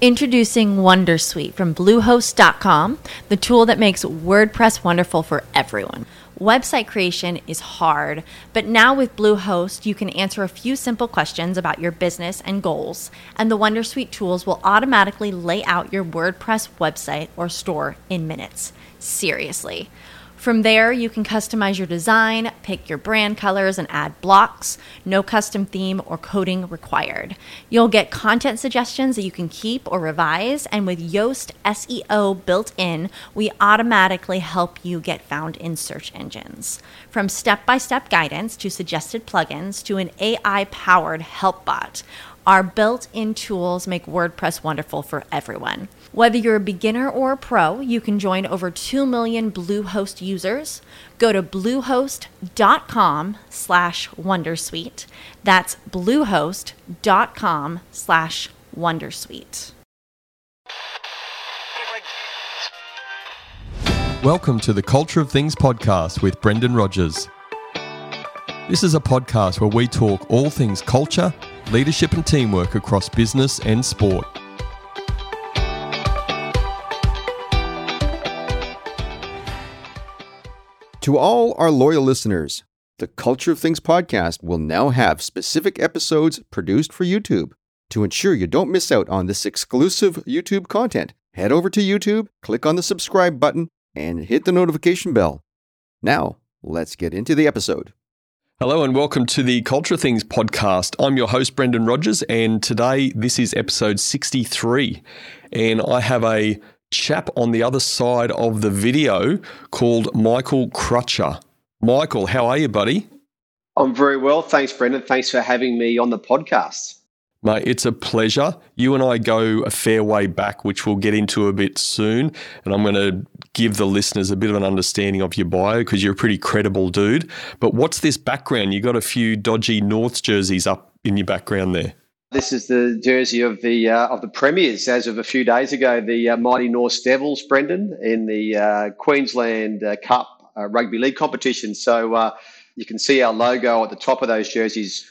Introducing Wondersuite from Bluehost.com, the tool that makes WordPress wonderful for everyone. Website creation is hard, but now with Bluehost, you can answer a few simple questions about your business and goals, and the Wondersuite tools will automatically lay out your WordPress website or store in minutes. Seriously. From there, you can customize your design, pick your brand colors, and add blocks. No custom theme or coding required. You'll get content suggestions that you can keep or revise, and with Yoast SEO built in, we automatically help you get found in search engines. From step-by-step guidance to suggested plugins to an AI-powered help bot, our built-in tools make WordPress wonderful for everyone. Whether you're a beginner or a pro, you can join over 2 million Bluehost users. Go to bluehost.com/wondersuite. That's bluehost.com/wondersuite. Welcome to the Culture of Things podcast with Brendan Rogers. This is a podcast where we talk all things culture, leadership and teamwork across business and sport. To all our loyal listeners, the Culture of Things podcast will now have specific episodes produced for YouTube. To ensure you don't miss out on this exclusive YouTube content, head over to YouTube, click on the subscribe button, and hit the notification bell. Now, let's get into the episode. Hello and welcome to the Culture of Things podcast. I'm your host, Brendan Rogers, and today this is episode 63. And I have a chap on the other side of the video called Michael Crutcher. Michael, how are you, buddy? I'm very well. Thanks, Brendan. Thanks for having me on the podcast. Mate, it's a pleasure. You and I go a fair way back, which we'll get into a bit soon. And I'm going to give the listeners a bit of an understanding of your bio because you're a pretty credible dude. But what's this background? You got a few dodgy Norths jerseys up in your background there. This is the jersey of the Premiers as of a few days ago, the mighty North Devils, Brendan, in the Queensland Cup rugby league competition. So you can see our logo at the top of those jerseys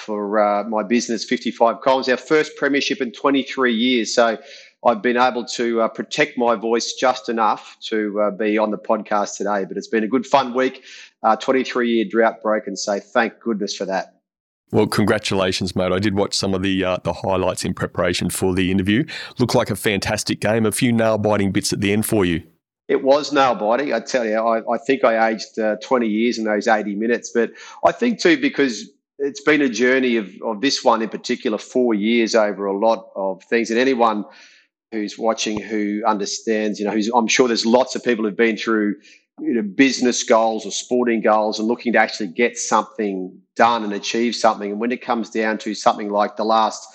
for my business, 55 Columns, our first premiership in 23 years. So I've been able to protect my voice just enough to be on the podcast today. But it's been a good, fun week, 23-year drought broken. So thank goodness for that. Well, congratulations, mate. I did watch some of the highlights in preparation for the interview. Looked like a fantastic game. A few nail-biting bits at the end for you. It was nail-biting. I tell you, I think I aged 20 years in those 80 minutes. But I think too, because it's been a journey of this one in particular, 4 years over a lot of things. And anyone who's watching who understands, I'm sure there's lots of people who've been through business goals or sporting goals and looking to actually get something done and achieve something. And when it comes down to something like the last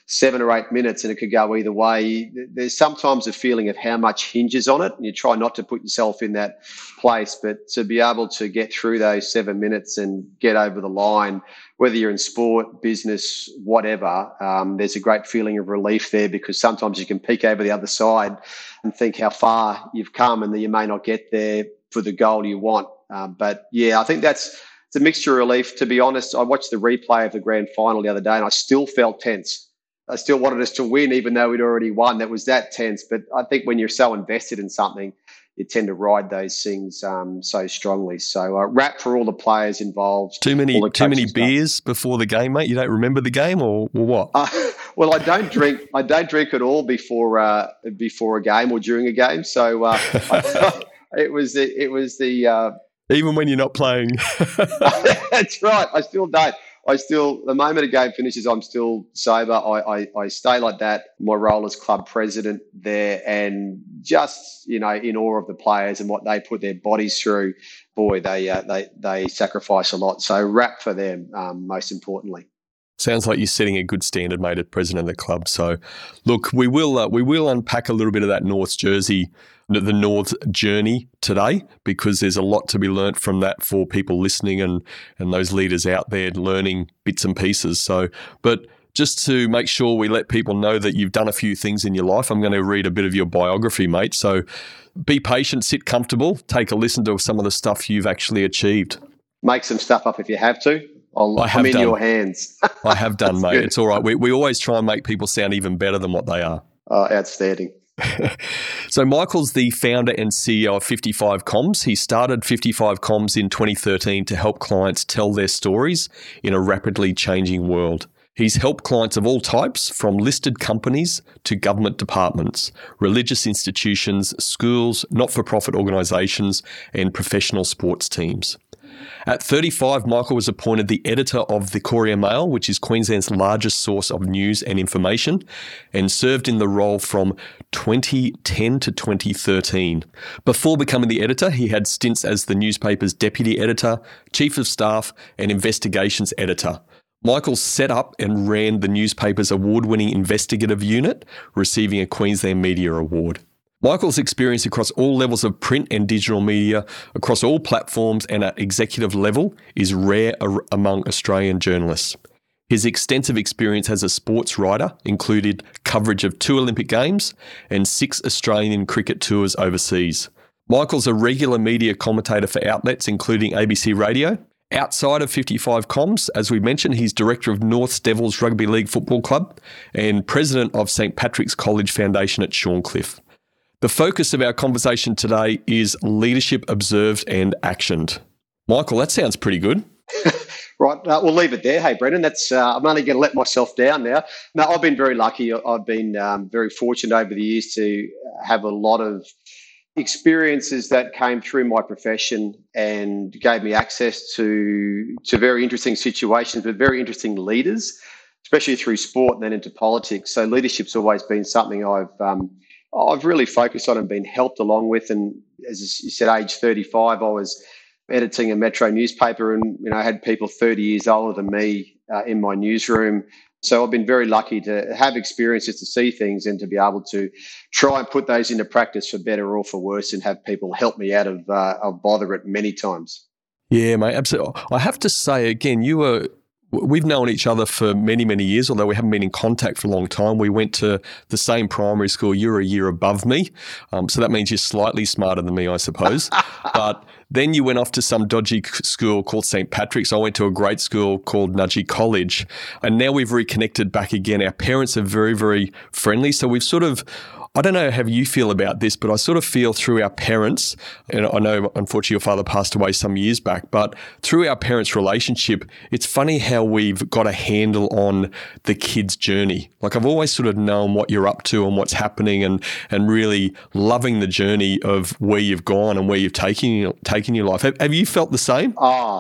7 or 8 minutes, and it could go either way, there's sometimes a feeling of how much hinges on it, and you try not to put yourself in that place. But to be able to get through those 7 minutes and get over the line, whether you're in sport, business, whatever, there's a great feeling of relief there, because sometimes you can peek over the other side and think how far you've come and that you may not get there for the goal you want. But yeah, I think it's a mixture of relief. To be honest, I watched the replay of the grand final the other day and I still felt tense. I still wanted us to win, even though we'd already won. That was that tense. But I think when you're so invested in something, you tend to ride those things so strongly. So rap for all the players involved. Too many beers before the game, mate? You don't remember the game or what? Well, I don't drink. I don't drink at all before a game or during a game. So it was the even when you're not playing. That's right. I still don't. The moment a game finishes, I'm still sober. I stay like that. My role as club president there, and just, in awe of the players and what they put their bodies through. Boy, they sacrifice a lot. So rap for them, most importantly. Sounds like you're setting a good standard, mate, as president of the club. So, look, we will unpack a little bit of that North's jersey, the North's journey today, because there's a lot to be learnt from that for people listening and those leaders out there learning bits and pieces. So, but just to make sure we let people know that you've done a few things in your life, I'm going to read a bit of your biography, mate. So, be patient, sit comfortable, take a listen to some of the stuff you've actually achieved. Make some stuff up if you have to. I'm in your hands. I have done, mate. Good. It's all right. We always try and make people sound even better than what they are. Outstanding. So Michael's the founder and CEO of 55 Comms. He started 55 Comms in 2013 to help clients tell their stories in a rapidly changing world. He's helped clients of all types, from listed companies to government departments, religious institutions, schools, not-for-profit organisations, and professional sports teams. At 35, Michael was appointed the editor of the Courier Mail, which is Queensland's largest source of news and information, and served in the role from 2010 to 2013. Before becoming the editor, he had stints as the newspaper's deputy editor, chief of staff, and investigations editor. Michael set up and ran the newspaper's award-winning investigative unit, receiving a Queensland Media Award. Michael's experience across all levels of print and digital media, across all platforms and at executive level, is rare among Australian journalists. His extensive experience as a sports writer included coverage of 2 Olympic Games and 6 Australian cricket tours overseas. Michael's a regular media commentator for outlets including ABC Radio. Outside of 55 Comms, as we mentioned, he's director of Norths Devils Rugby League Football Club and president of St Patrick's College Foundation at Shorncliffe. The focus of our conversation today is leadership observed and actioned. Michael, that sounds pretty good. Right, we'll leave it there. Hey, Brendan, I'm only going to let myself down now. No, I've been very lucky. I've been very fortunate over the years to have a lot of experiences that came through my profession and gave me access to very interesting situations with very interesting leaders, especially through sport and then into politics. So leadership's always been something I've really focused on and been helped along with. And as you said, age 35, I was editing a Metro newspaper and, I had people 30 years older than me in my newsroom. So I've been very lucky to have experiences to see things and to be able to try and put those into practice for better or for worse and have people help me out of bother it many times. Yeah, mate, absolutely. I have to say, again, we've known each other for many, many years, although we haven't been in contact for a long time. We went to the same primary school. You're a year above me. So that means you're slightly smarter than me, I suppose. But then you went off to some dodgy school called St Patrick's. I went to a great school called Nudgee College. And now we've reconnected back again. Our parents are very, very friendly. So we've sort of, I don't know how you feel about this, but I sort of feel through our parents, and I know unfortunately your father passed away some years back, but through our parents' relationship, it's funny how we've got a handle on the kid's journey. Like I've always sort of known what you're up to and what's happening and really loving the journey of where you've gone and where you've taken your life. Have you felt the same?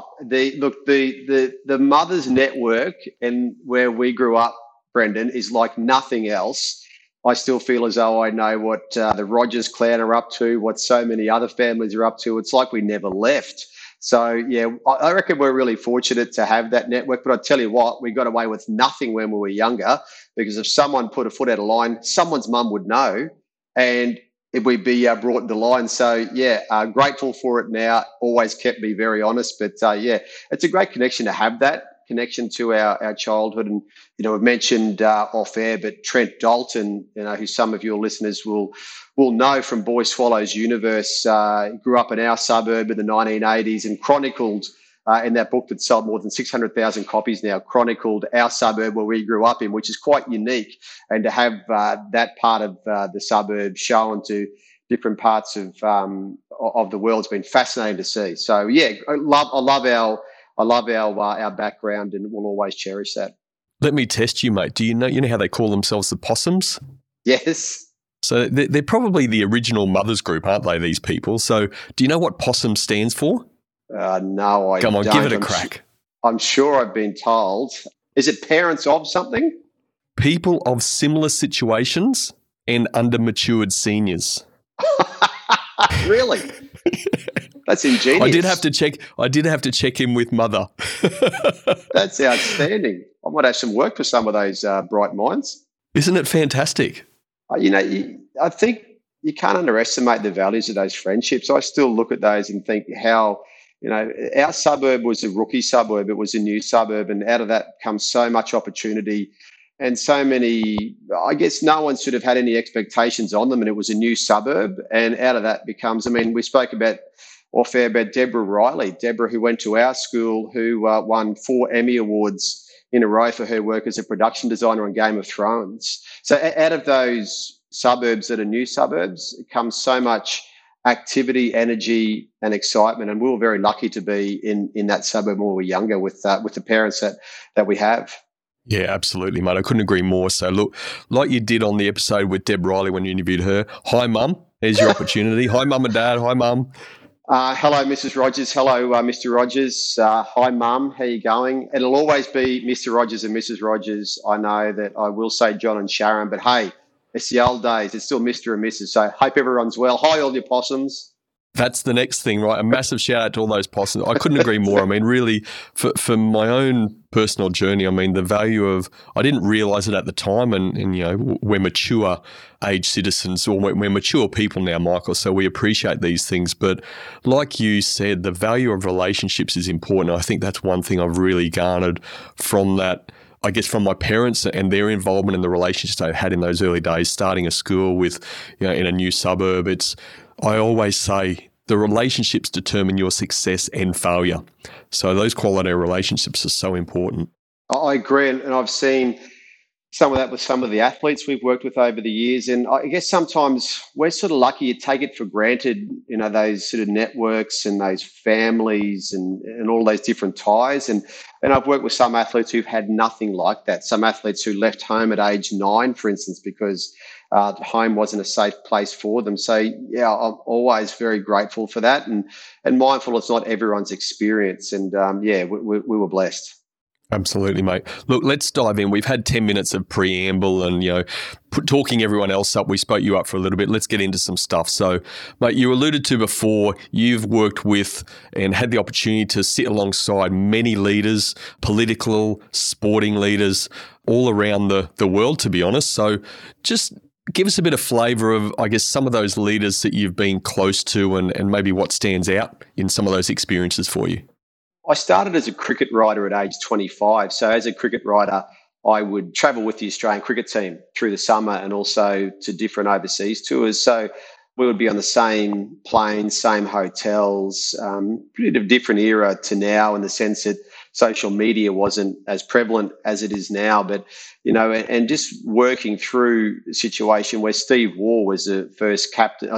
The Mothers Network and where we grew up, Brendan, is like nothing else. I still feel as though I know what the Rogers clan are up to, what so many other families are up to. It's like we never left. So, yeah, I reckon we're really fortunate to have that network. But I tell you what, we got away with nothing when we were younger because if someone put a foot out of line, someone's mum would know and we'd be brought into line. So, yeah, grateful for it now. Always kept me very honest. But, yeah, it's a great connection to have that connection to our childhood. And, we've mentioned off air, but Trent Dalton, who some of your listeners will know from Boy Swallows Universe, grew up in our suburb in the 1980s and chronicled in that book that sold more than 600,000 copies now, chronicled our suburb where we grew up in, which is quite unique. And to have that part of the suburb shown to different parts of the world has been fascinating to see. So, yeah, I love our background and we'll always cherish that. Let me test you, mate. Do you know how they call themselves the Possums? Yes. So they're probably the original mothers group, aren't they, these people? So do you know what Possum stands for? No, I don't. Come on, give it a crack. I'm sure I've been told. Is it parents of something? People of similar situations and under-matured seniors. Really? That's ingenious. I did have to check in with Mother. That's outstanding. I might have some work for some of those bright minds. Isn't it fantastic? I think you can't underestimate the values of those friendships. I still look at those and think how, our suburb was a rookie suburb. It was a new suburb, and out of that comes so much opportunity and so many, I guess no one should have had any expectations on them, and it was a new suburb. And out of that becomes, we spoke about off air about Deborah Riley, who went to our school, who won 4 Emmy Awards in a row for her work as a production designer on Game of Thrones. So out of those suburbs that are new suburbs, comes so much activity, energy, and excitement. And we were very lucky to be in that suburb when we were younger with the parents that we have. Yeah, absolutely, mate. I couldn't agree more. So look, like you did on the episode with Deb Riley when you interviewed her, hi, Mum. There's your opportunity. Hi, Mum and Dad. Hi, Mum. Hello, Mrs. Rogers. Hello, Mr. Rogers. Hi, Mum. How you going? It'll always be Mr. Rogers and Mrs. Rogers. I know that I will say John and Sharon, but hey, it's the old days. It's still Mr. and Mrs. So hope everyone's well. Hi, all your possums. That's the next thing, right? A massive shout out to all those possums. I couldn't agree more. I mean, really, for my own personal journey, I mean, the value of, I didn't realise it at the time, and you know, we're mature age citizens, or we're mature people now, Michael, so we appreciate these things. But like you said, the value of relationships is important. I think that's one thing I've really garnered from that, I guess, from my parents and their involvement in the relationships they had in those early days, starting a school with, you know, in a new suburb. I always say the relationships determine your success and failure. So those quality relationships are so important. I agree. And I've seen some of that with some of the athletes we've worked with over the years. And I guess sometimes we're sort of lucky, you take it for granted, you know, those sort of networks and those families and all those different ties. And I've worked with some athletes who've had nothing like that. Some athletes who left home at age 9, for instance, because home wasn't a safe place for them. So, yeah, I'm always very grateful for that and mindful it's not everyone's experience. And, we were blessed. Absolutely, mate. Look, let's dive in. We've had 10 minutes of preamble and, you know, talking everyone else up. We spoke you up for a little bit. Let's get into some stuff. So, mate, you alluded to before, you've worked with and had the opportunity to sit alongside many leaders, political, sporting leaders, all around the world, to be honest. So just give us a bit of flavour of, I guess, some of those leaders that you've been close to and maybe what stands out in some of those experiences for you. I started as a cricket writer at age 25. So as a cricket writer, I would travel with the Australian cricket team through the summer and also to different overseas tours. So we would be on the same planes, same hotels, pretty different era to now in the sense that social media wasn't as prevalent as it is now. But, you know, and just working through a situation where Steve Waugh was the first captain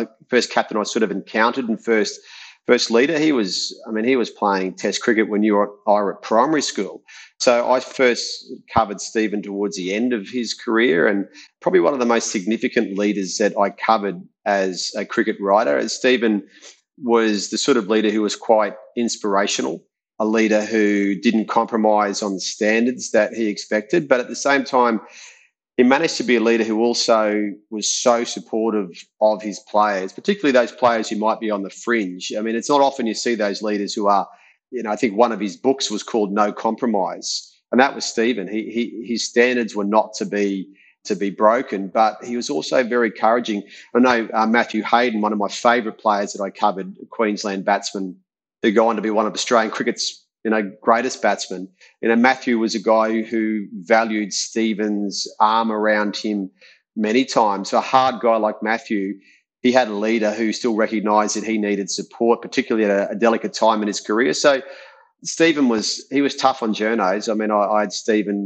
I sort of encountered and first leader. He was playing Test cricket when you were at primary school. So I first covered Stephen towards the end of his career, and probably one of the most significant leaders that I covered as a cricket writer. As Stephen was the sort of leader who was quite inspirational, a leader who didn't compromise on the standards that he expected, but at the same time, he managed to be a leader who also was so supportive of his players, particularly those players who might be on the fringe. I mean, it's not often you see those leaders who are, you know, I think one of his books was called No Compromise, and that was Stephen. His standards were not to be broken, but he was also very encouraging. I know Matthew Hayden, one of my favourite players that I covered, a Queensland batsman, who go on to be one of Australian cricket's, you know, greatest batsmen. You know, Matthew was a guy who valued Stephen's arm around him many times. So a hard guy like Matthew, he had a leader who still recognised that he needed support, particularly at a delicate time in his career. So Stephen was tough on journos. I mean, I had Stephen,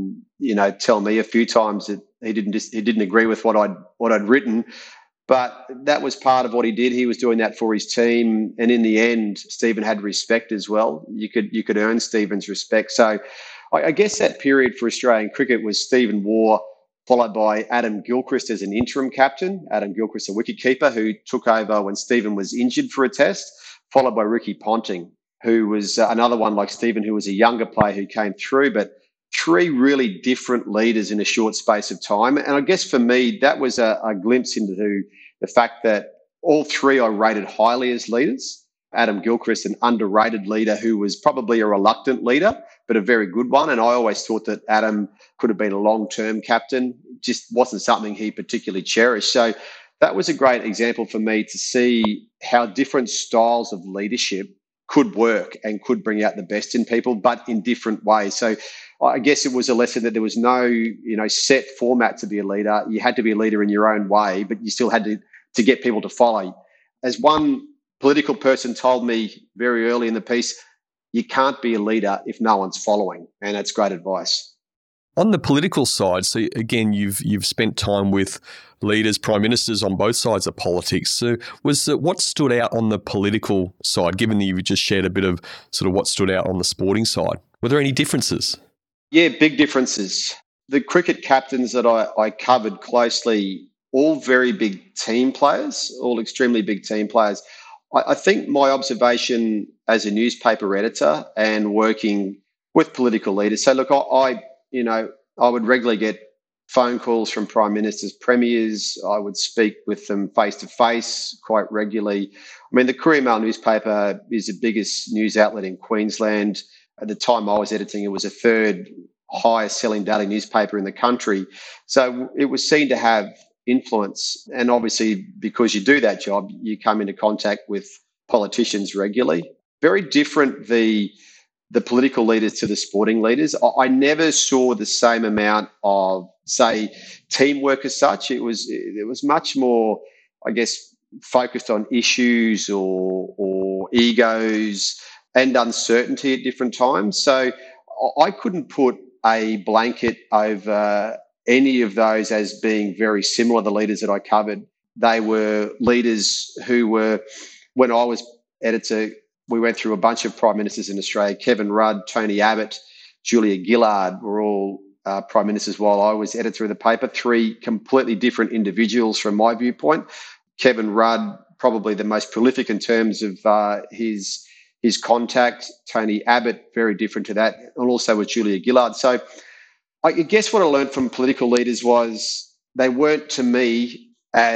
tell me a few times that he didn't agree with what I'd written. But that was part of what he did. He was doing that for his team. And in the end, Stephen had respect as well. You could earn Stephen's respect. So I guess that period for Australian cricket was Stephen Waugh, followed by Adam Gilchrist as an interim captain. Adam Gilchrist, a wicketkeeper who took over when Stephen was injured for a test, followed by Ricky Ponting, who was another one like Stephen, who was a younger player who came through. But 3 really different leaders in a short space of time. And I guess for me, that was a glimpse into the fact that all 3 I rated highly as leaders. Adam Gilchrist, an underrated leader who was probably a reluctant leader, but a very good one. And I always thought that Adam could have been a long-term captain. It just wasn't something he particularly cherished. So that was a great example for me to see how different styles of leadership could work and could bring out the best in people, but in different ways. So I guess it was a lesson that there was no, set format to be a leader. You had to be a leader in your own way, but you still had to get people to follow. As one political person told me very early in the piece, you can't be a leader if no one's following. And that's great advice. On the political side, so again, you've spent time with leaders, prime ministers on both sides of politics. So what stood out on the political side, given that you've just shared a bit of sort of what stood out on the sporting side? Were there any differences? Yeah, big differences. The cricket captains that I covered closely, all very big team players, all extremely big team players. I think my observation as a newspaper editor and working with political leaders. So look, I would regularly get phone calls from prime ministers, premiers. I would speak with them face to face quite regularly. I mean, the Courier Mail newspaper is the biggest news outlet in Queensland. At the time I was editing, it was the third highest selling daily newspaper in the country. So it was seen to have influence. And obviously, because you do that job, you come into contact with politicians regularly. Very different, the political leaders to the sporting leaders. I never saw the same amount of, say, teamwork as such. It was much more, I guess, focused on issues or egos and uncertainty at different times. So I couldn't put a blanket over any of those as being very similar, the leaders that I covered. They were leaders who were, when I was editor, we went through a bunch of prime ministers in Australia. Kevin Rudd, Tony Abbott, Julia Gillard were all prime ministers while I was editor of the paper. Three completely different individuals from my viewpoint. Kevin Rudd, probably the most prolific in terms of his contact. Tony Abbott, very different to that, and also with Julia Gillard. So I guess what I learned from political leaders was they weren't, to me,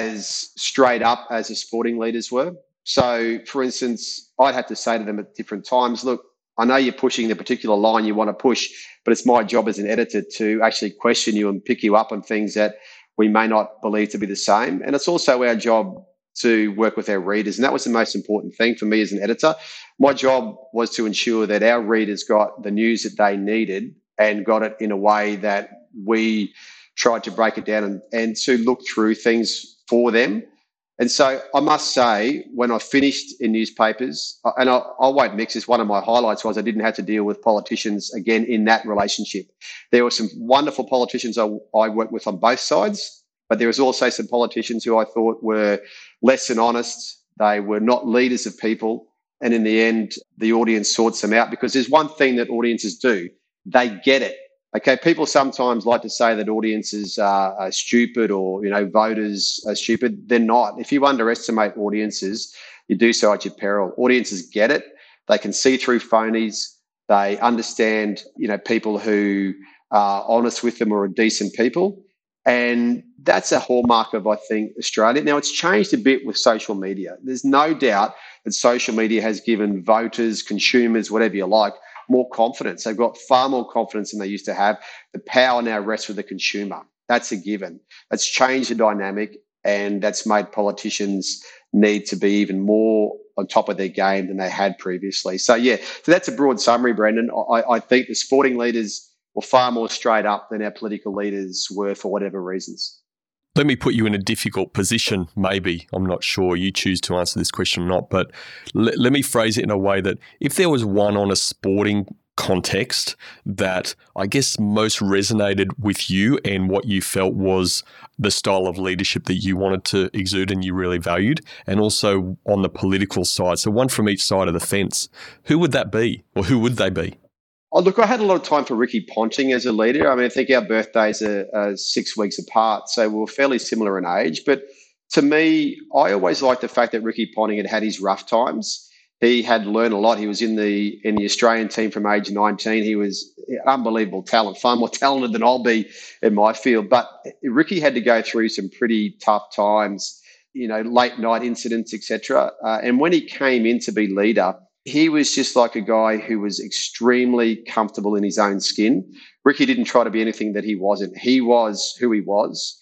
as straight up as the sporting leaders were. So, for instance, I'd have to say to them at different times, look, I know you're pushing the particular line you want to push, but it's my job as an editor to actually question you and pick you up on things that we may not believe to be the same. And it's also our job to work with our readers. And that was the most important thing for me as an editor. My job was to ensure that our readers got the news that they needed and got it in a way that we tried to break it down and to look through things for them. And so I must say, when I finished in newspapers, and I won't mix this, one of my highlights was I didn't have to deal with politicians again in that relationship. There were some wonderful politicians I worked with on both sides, but there was also some politicians who I thought were less than honest. They were not leaders of people. And in the end, the audience sorts them out, because there's one thing that audiences do. They get it. Okay, people sometimes like to say that audiences are stupid or, voters are stupid. They're not. If you underestimate audiences, you do so at your peril. Audiences get it. They can see through phonies. They understand, people who are honest with them or are decent people. And that's a hallmark of, I think, Australia. Now, it's changed a bit with social media. There's no doubt that social media has given voters, consumers, whatever you like, more confidence. They've got far more confidence than they used to have. The power now rests with the consumer. That's a given. That's changed the dynamic, and that's made politicians need to be even more on top of their game than they had previously. So that's a broad summary, Brendan. I think the sporting leaders were far more straight up than our political leaders were for whatever reasons. Let me put you in a difficult position, maybe. I'm not sure you choose to answer this question or not, but let me phrase it in a way that if there was one on a sporting context that I guess most resonated with you and what you felt was the style of leadership that you wanted to exude and you really valued, and also on the political side, so one from each side of the fence, who would that be, or who would they be? Oh, look, I had a lot of time for Ricky Ponting as a leader. I mean, I think our birthdays are 6 weeks apart, so we're fairly similar in age. But to me, I always liked the fact that Ricky Ponting had his rough times. He had learned a lot. He was in the Australian team from age 19. He was unbelievable talent, far more talented than I'll be in my field. But Ricky had to go through some pretty tough times, late night incidents, etc. And when he came in to be leader, he was just like a guy who was extremely comfortable in his own skin. Ricky didn't try to be anything that he wasn't. He was who he was,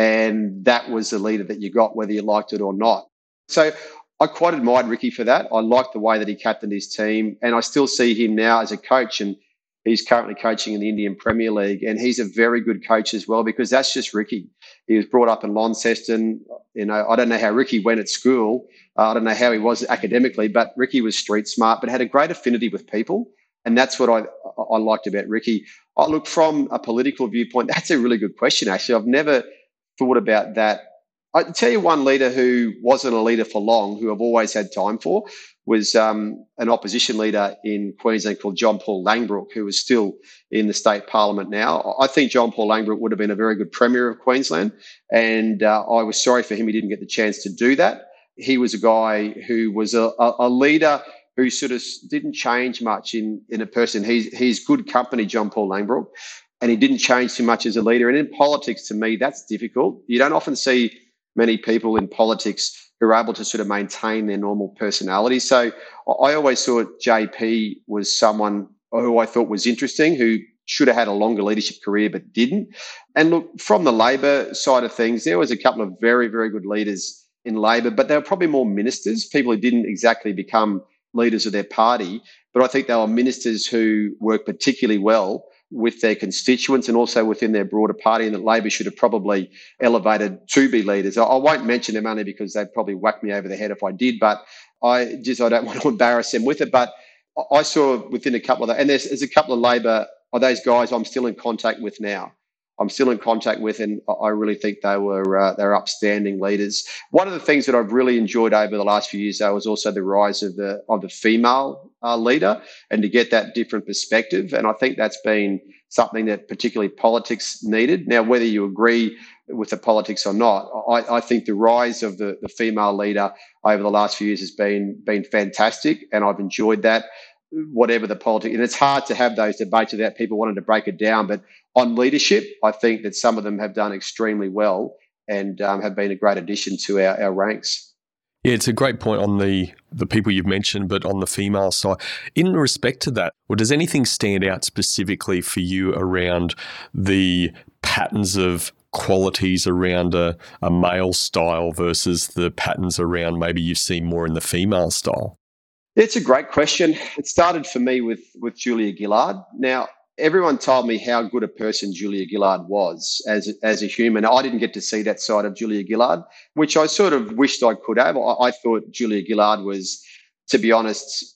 and that was the leader that you got, whether you liked it or not. So I quite admired Ricky for that. I liked the way that he captained his team, and I still see him now as a coach, and he's currently coaching in the Indian Premier League, and he's a very good coach as well, because that's just Ricky. He was brought up in Launceston. I don't know how Ricky went at school. I don't know how he was academically, but Ricky was street smart, but had a great affinity with people. And that's what I liked about Ricky. Look, from a political viewpoint, that's a really good question, actually. I've never thought about that. I can tell you one leader who wasn't a leader for long, who I've always had time for, was an opposition leader in Queensland called John Paul Langbroek, who is still in the state parliament now. I think John Paul Langbroek would have been a very good premier of Queensland, and I was sorry for him he didn't get the chance to do that. He was a guy who was a leader who sort of didn't change much in a person. He's good company, John Paul Langbroek, and he didn't change too much as a leader. And in politics, to me, that's difficult. You don't often see many people in politics who are able to sort of maintain their normal personality. So I always thought JP was someone who I thought was interesting, who should have had a longer leadership career but didn't. And look, from the Labor side of things, there was a couple of very, very good leaders in Labor, but they were probably more ministers, people who didn't exactly become leaders of their party. But I think they were ministers who worked particularly well with their constituents and also within their broader party, and that Labor should have probably elevated to be leaders. I won't mention them only because they'd probably whack me over the head if I did, but I don't want to embarrass them with it. But I saw within a couple of and there's a couple of Labor, those guys I'm still in contact with now. And I really think they're upstanding leaders. One of the things that I've really enjoyed over the last few years, though, was also the rise of the female leader, and to get that different perspective. And I think that's been something that particularly politics needed. Now, whether you agree with the politics or not, I think the rise of the female leader over the last few years has been fantastic, and I've enjoyed that. Whatever the politics, and it's hard to have those debates without people wanting to break it down. But on leadership, I think that some of them have done extremely well and have been a great addition to our ranks. Yeah, it's a great point on the people you've mentioned, but on the female side, in respect to that, well, does anything stand out specifically for you around the patterns of qualities around a male style versus the patterns around maybe you've seen more in the female style? It's a great question. It started for me with Julia Gillard. Now, everyone told me how good a person Julia Gillard was as a human. I didn't get to see that side of Julia Gillard, which I sort of wished I could have. I thought Julia Gillard was, to be honest,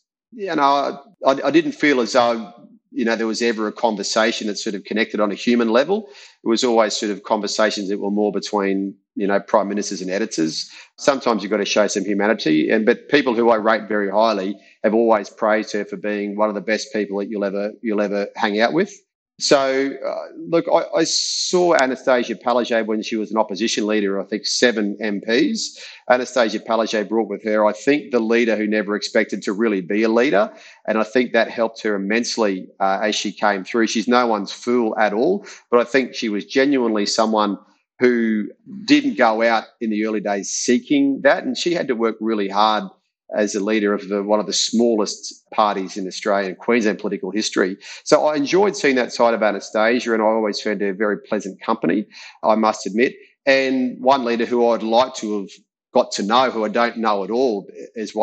I didn't feel as though, there was ever a conversation that sort of connected on a human level. It was always sort of conversations that were more between, prime ministers and editors. Sometimes you've got to show some humanity. But people who I rate very highly have always praised her for being one of the best people that you'll ever hang out with. So, look, I saw Anastasia Palaszczuk when she was an opposition leader, I think 7 MPs. Anastasia Palaszczuk brought with her, I think, the leader who never expected to really be a leader. And I think that helped her immensely as she came through. She's no one's fool at all, but I think she was genuinely someone who didn't go out in the early days seeking that. And she had to work really hard as a leader of one of the smallest parties in Australia and Queensland political history. So I enjoyed seeing that side of Anastasia, and I always found her very pleasant company, I must admit. And one leader who I'd like to have got to know, who I don't know at all, is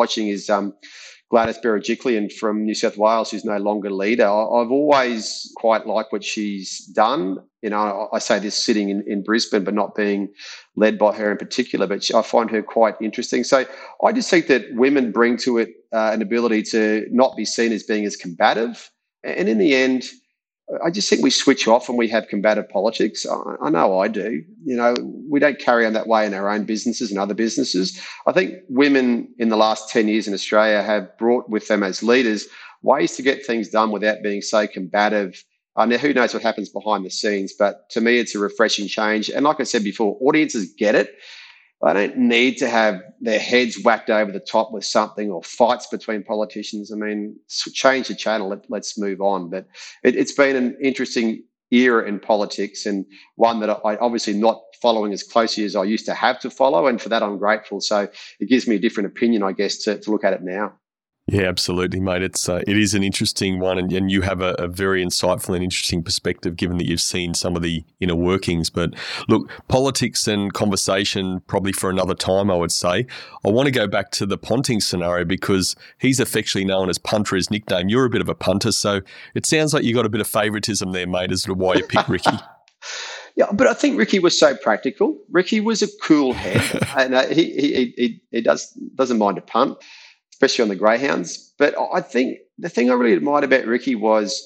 Gladys Berejiklian from New South Wales, who's no longer leader. I've always quite liked what she's done. I say this sitting in Brisbane, but not being led by her in particular, but I find her quite interesting. So I just think that women bring to it an ability to not be seen as being as combative. And in the end, I just think we switch off and we have combative politics. I know I do. We don't carry on that way in our own businesses and other businesses. I think women in the last 10 years in Australia have brought with them as leaders ways to get things done without being so combative. Now, who knows what happens behind the scenes, but to me, it's a refreshing change. And like I said before, audiences get it. They don't need to have their heads whacked over the top with something or fights between politicians. I mean, change the channel. Let's move on. But it's been an interesting era in politics, and one that I obviously not following as closely as I used to have to follow. And for that, I'm grateful. So it gives me a different opinion, I guess, to look at it now. Yeah, absolutely, mate. It is an interesting one, and you have a very insightful and interesting perspective, given that you've seen some of the inner workings. But look, politics and conversation probably for another time, I would say. I want to go back to the Ponting scenario because he's affectionately known as Punter, his nickname. You're a bit of a punter, so it sounds like you got a bit of favouritism there, mate, as to why you picked Ricky. Yeah, but I think Ricky was so practical. Ricky was a cool head, and he doesn't mind a punt, especially on the greyhounds. But I think the thing I really admired about Ricky was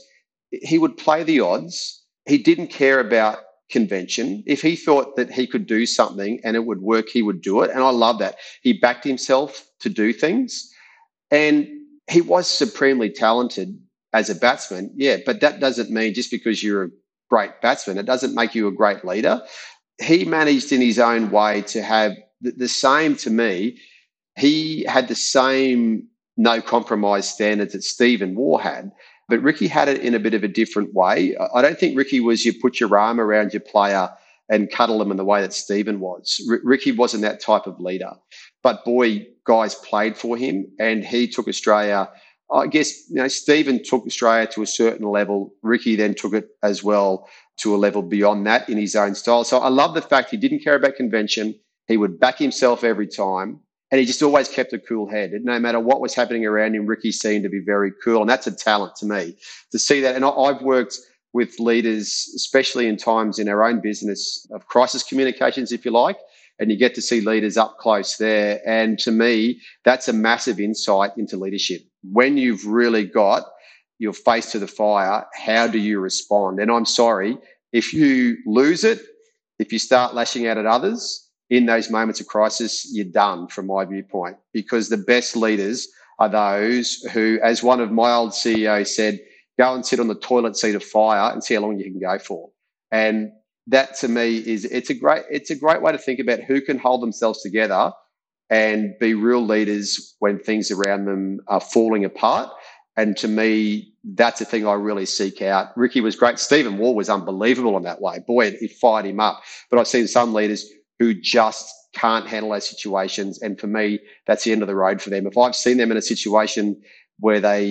he would play the odds. He didn't care about convention. If he thought that he could do something and it would work, he would do it. And I love that. He backed himself to do things. And he was supremely talented as a batsman, yeah, but that doesn't mean just because you're a great batsman, it doesn't make you a great leader. He managed in his own way to have the same, to me, he had the same no compromise standards that Stephen Waugh had, but Ricky had it in a bit of a different way. I don't think Ricky was you put your arm around your player and cuddle them in the way that Stephen was. Ricky wasn't that type of leader. But boy, guys played for him and he took Australia. I guess, Stephen took Australia to a certain level. Ricky then took it as well to a level beyond that in his own style. So I love the fact he didn't care about convention. He would back himself every time. And he just always kept a cool head. No matter what was happening around him, Ricky seemed to be very cool. And that's a talent to me to see that. And I've worked with leaders, especially in times in our own business of crisis communications, if you like, and you get to see leaders up close there. And to me, that's a massive insight into leadership. When you've really got your face to the fire, how do you respond? And I'm sorry, if you lose it, if you start lashing out at others, in those moments of crisis, you're done from my viewpoint, because the best leaders are those who, as one of my old CEOs said, go and sit on the toilet seat of fire and see how long you can go for. And that to me it's a great way to think about who can hold themselves together and be real leaders when things around them are falling apart. And to me, that's the thing I really seek out. Ricky was great. Stephen Waugh was unbelievable in that way. Boy, it fired him up. But I've seen some leaders who just can't handle those situations. And for me, that's the end of the road for them. If I've seen them in a situation where they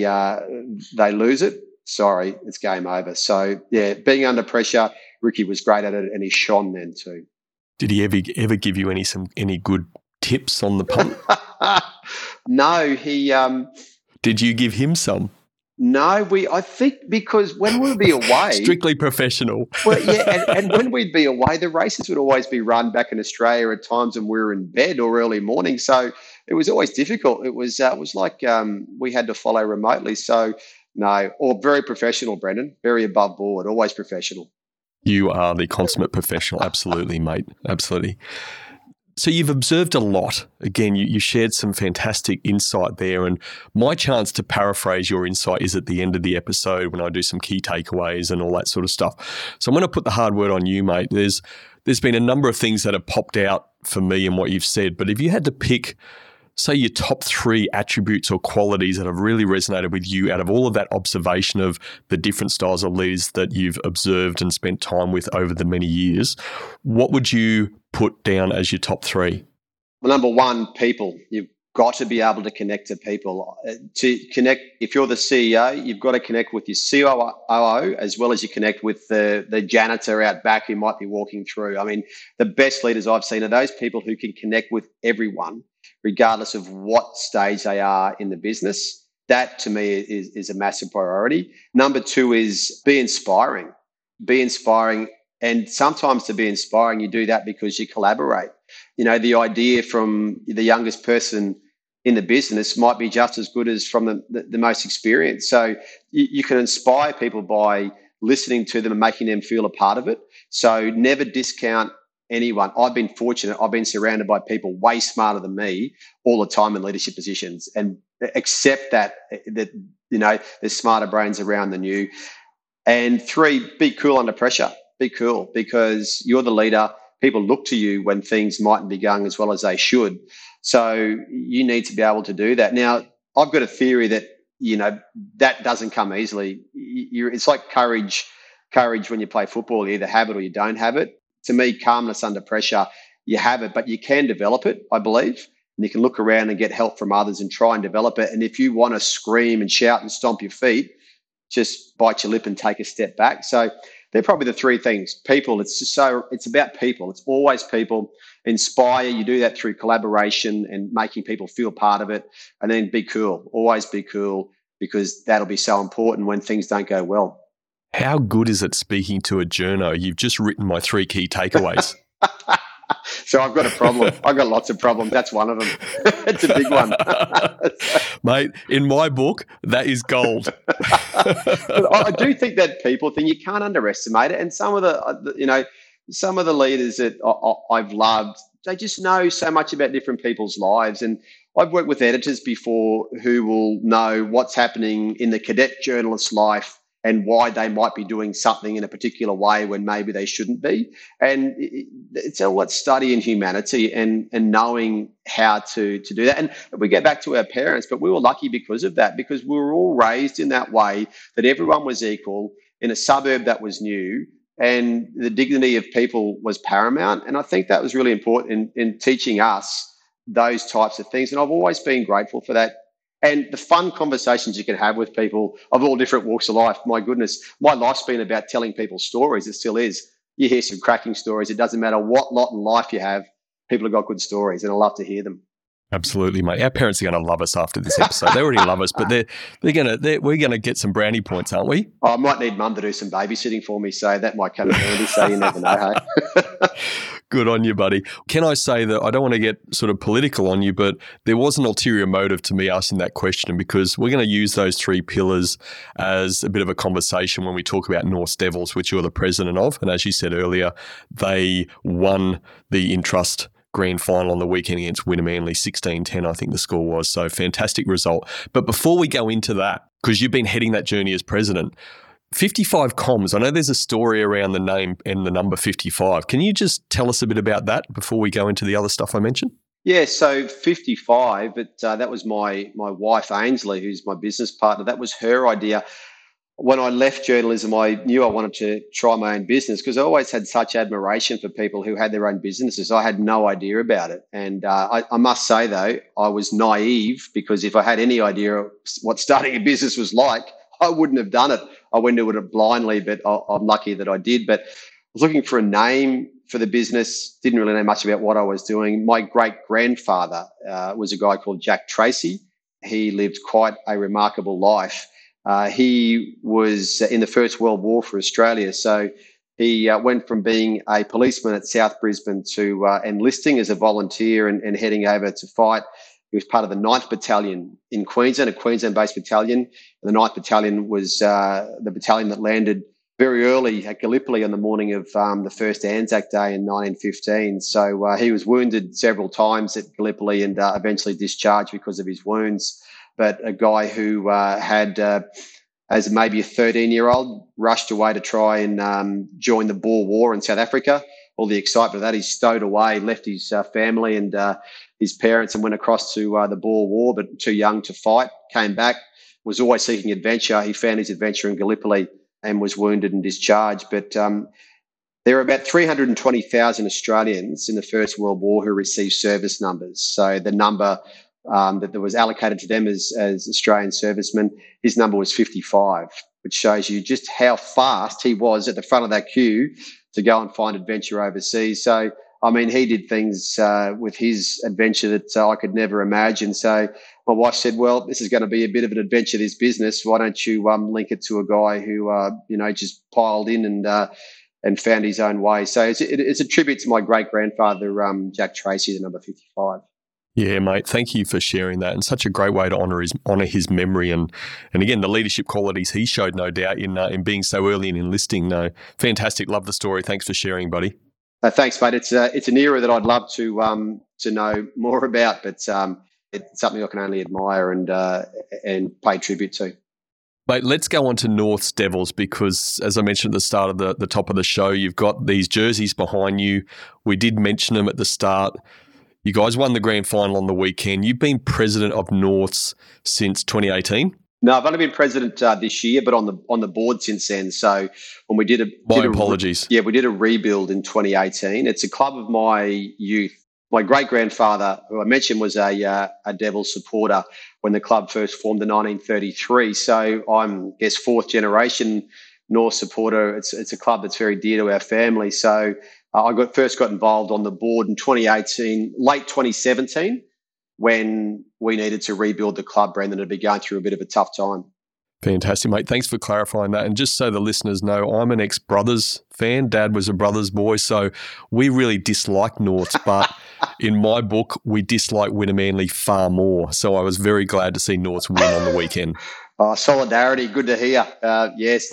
lose it, sorry, it's game over. So, yeah, being under pressure, Ricky was great at it and he shone then too. Did he ever give you any good tips on the punt? No, he... Did you give him some? No, I think because when we'd be away... Strictly professional. Well, yeah, and when we'd be away, the races would always be run back in Australia at times when we were in bed or early morning. So it was always difficult. It was like we had to follow remotely. So no, or very professional, Brendan, very above board, always professional. You are the consummate professional. Absolutely, mate. Absolutely. So you've observed a lot. Again, you shared some fantastic insight there. And my chance to paraphrase your insight is at the end of the episode when I do some key takeaways and all that sort of stuff. So I'm going to put the hard word on you, mate. There's been a number of things that have popped out for me in what you've said. But if you had to pick, say, your top 3 attributes or qualities that have really resonated with you out of all of that observation of the different styles of leaders that you've observed and spent time with over the many years, what would you put down as your top 3? Well, number 1, people. You've got to be able to connect to people. To connect, if you're the CEO, you've got to connect with your COO as well as you connect with the janitor out back who might be walking through. I mean, the best leaders I've seen are those people who can connect with everyone, regardless of what stage they are in the business. That, to me, is a massive priority. Number 2 is be inspiring. Be inspiring. And sometimes to be inspiring, you do that because you collaborate. The idea from the youngest person in the business might be just as good as from the most experienced. So you can inspire people by listening to them and making them feel a part of it. So never discount anyone. I've been fortunate. I've been surrounded by people way smarter than me all the time in leadership positions, and accept that there's smarter brains around than you. And 3, be cool under pressure. Be cool, because you're the leader. People look to you when things mightn't be going as well as they should. So you need to be able to do that. Now, I've got a theory that, that doesn't come easily. It's like courage when you play football. You either have it or you don't have it. To me, calmness under pressure, you have it, but you can develop it, I believe. And you can look around and get help from others and try and develop it. And if you want to scream and shout and stomp your feet, just bite your lip and take a step back. So they're probably the 3 things. People, it's about people. It's always people. Inspire, you do that through collaboration and making people feel part of it. And then be cool. Always be cool, because that'll be so important when things don't go well. How good is it speaking to a journo? You've just written my 3 key takeaways. So I've got a problem. I've got lots of problems. That's one of them. It's a big one. Mate, in my book, that is gold. I do think that people thing, you can't underestimate it. And some of the leaders that I've loved, they just know so much about different people's lives. And I've worked with editors before who will know what's happening in the cadet journalist's life and why they might be doing something in a particular way when maybe they shouldn't be. And it's all about studying humanity and knowing how to do that. And we get back to our parents, but we were lucky because of that, because we were all raised in that way, that everyone was equal in a suburb that was new, and the dignity of people was paramount. And I think that was really important in teaching us those types of things. And I've always been grateful for that. And the fun conversations you can have with people of all different walks of life, my goodness, my life's been about telling people stories. It still is. You hear some cracking stories. It doesn't matter what lot in life you have, people have got good stories, and I love to hear them. Absolutely, mate. Our parents are going to love us after this episode. They already love us, but we're going to get some brownie points, aren't we? I might need Mum to do some babysitting for me, so that might come in handy. So you never know, hey. Good on you, buddy. Can I say that I don't want to get sort of political on you, but there was an ulterior motive to me asking that question, because we're going to use those three pillars as a bit of a conversation when we talk about Norths Devils, which you're the president of. And as you said earlier, they won the Intrust grand final on the weekend against Winner Manly, 16-10, I think the score was. So fantastic result. But before we go into that, because you've been heading that journey as president, 55 Comms, I know there's a story around the name and the number 55. Can you just tell us a bit about that before we go into the other stuff I mentioned? Yeah, so 55, that was my wife, Ainsley, who's my business partner. That was her idea. When I left journalism, I knew I wanted to try my own business, because I always had such admiration for people who had their own businesses. I had no idea about it. And I must say, though, I was naive, because if I had any idea of what starting a business was like, I wouldn't have done it. I went into it blindly, but I'm lucky that I did. But I was looking for a name for the business, didn't really know much about what I was doing. My great-grandfather was a guy called Jack Tracy. He lived quite a remarkable life. He was in the First World War for Australia. So he went from being a policeman at South Brisbane to enlisting as a volunteer and heading over to fight. He was part of the 9th Battalion in Queensland, a Queensland-based battalion. And the 9th Battalion was the battalion that landed very early at Gallipoli on the morning of the first Anzac Day in 1915. So he was wounded several times at Gallipoli and eventually discharged because of his wounds. But a guy who had, as maybe a 13-year-old, rushed away to try and join the Boer War in South Africa. All the excitement of that, he stowed away, left his family and his parents and went across to the Boer War, but too young to fight, came back, was always seeking adventure. He found his adventure in Gallipoli and was wounded and discharged. But there are about 320,000 Australians in the First World War who received service numbers. So the number that was allocated to them as Australian servicemen, his number was 55, which shows you just how fast he was at the front of that queue to go and find adventure overseas. So, I mean, he did things with his adventure that I could never imagine. So my wife said, well, this is going to be a bit of an adventure, this business. Why don't you link it to a guy who, just piled in and found his own way. So it's a tribute to my great-grandfather, Jack Tracy, the number 55. Yeah, mate. Thank you for sharing that, and such a great way to honour his memory, and again the leadership qualities he showed, no doubt, in being so early in enlisting. No, fantastic. Love the story. Thanks for sharing, buddy. Thanks, mate. It's an era that I'd love to know more about, but it's something I can only admire and pay tribute to. Mate, let's go on to Norths Devils, because as I mentioned at the start of the top of the show, you've got these jerseys behind you. We did mention them at the start. You guys won the grand final on the weekend. You've been president of Norths since 2018. No, I've only been president this year, but on the board since then. So when we did apologies. We did a rebuild in 2018. It's a club of my youth. My great-grandfather, who I mentioned, was a Devils supporter when the club first formed in 1933. So I'm, fourth generation North supporter. It's a club that's very dear to our family. So I first got involved on the board in 2018, late 2017, when we needed to rebuild the club, Brendan, had been going through a bit of a tough time. Fantastic, mate. Thanks for clarifying that. And just so the listeners know, I'm an ex-Brothers fan. Dad was a Brothers boy, so we really dislike Norths, but in my book, we dislike Winnamanly far more. So I was very glad to see Norths win on the weekend. Solidarity, good to hear. Yes,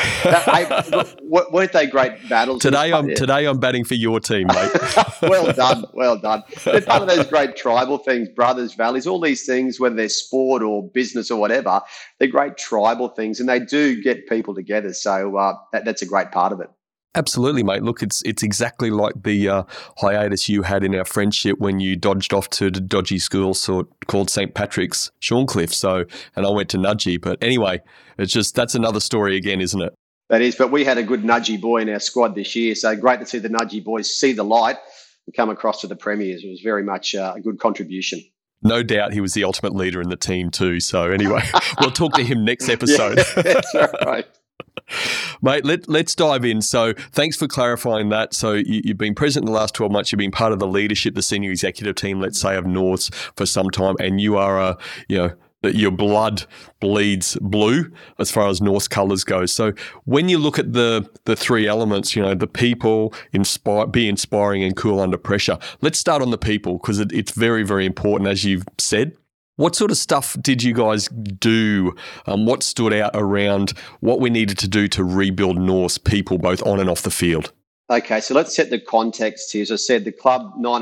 weren't they great battles? Today I'm batting for your team, mate. Well done. They're part of those great tribal things, brothers, valleys, all these things, whether they're sport or business or whatever. They're great tribal things, and they do get people together. So that's a great part of it. Absolutely, mate. Look, it's exactly like the hiatus you had in our friendship when you dodged off to the dodgy school called St. Patrick's, Shorncliffe. So, and I went to Nudgee. But anyway, that's another story again, isn't it? That is, but we had a good Nudgee boy in our squad this year. So great to see the Nudgee boys see the light and come across to the premiers. It was very much a good contribution. No doubt he was the ultimate leader in the team too. So anyway, we'll talk to him next episode. Yeah, that's right. Mate, let's dive in. So thanks for clarifying that. So you've been present in the last 12 months. You've been part of the leadership, the senior executive team, let's say, of Norths for some time, and you are your blood bleeds blue as far as North's colours go. So when you look at the three elements, the people, be inspiring and cool under pressure. Let's start on the people because it's very, very important, as you've said. What sort of stuff did you guys do? What stood out around what we needed to do to rebuild North's people, both on and off the field? Okay, so let's set the context here. As I said, the club,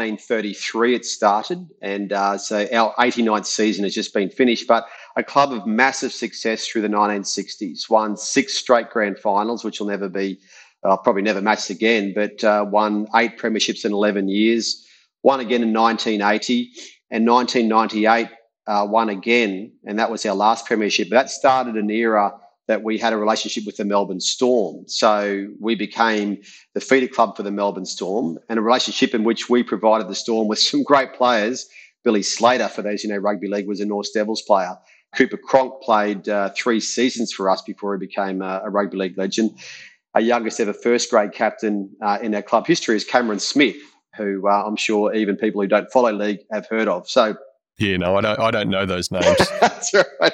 1933 it started, and so our 89th season has just been finished, but a club of massive success through the 1960s. Won 6 straight grand finals, which will never be, probably never matched again, but won 8 premierships in 11 years, won again in 1980, and 1998 won again, and that was our last premiership. But that started an era that we had a relationship with the Melbourne Storm. So we became the feeder club for the Melbourne Storm, and a relationship in which we provided the Storm with some great players. Billy Slater, for those who know rugby league, was a North Devils player. Cooper Cronk played 3 seasons for us before he became a rugby league legend. Our youngest ever first grade captain in our club history is Cameron Smith, who I'm sure even people who don't follow league have heard of. So yeah, no, I don't know those names. That's right.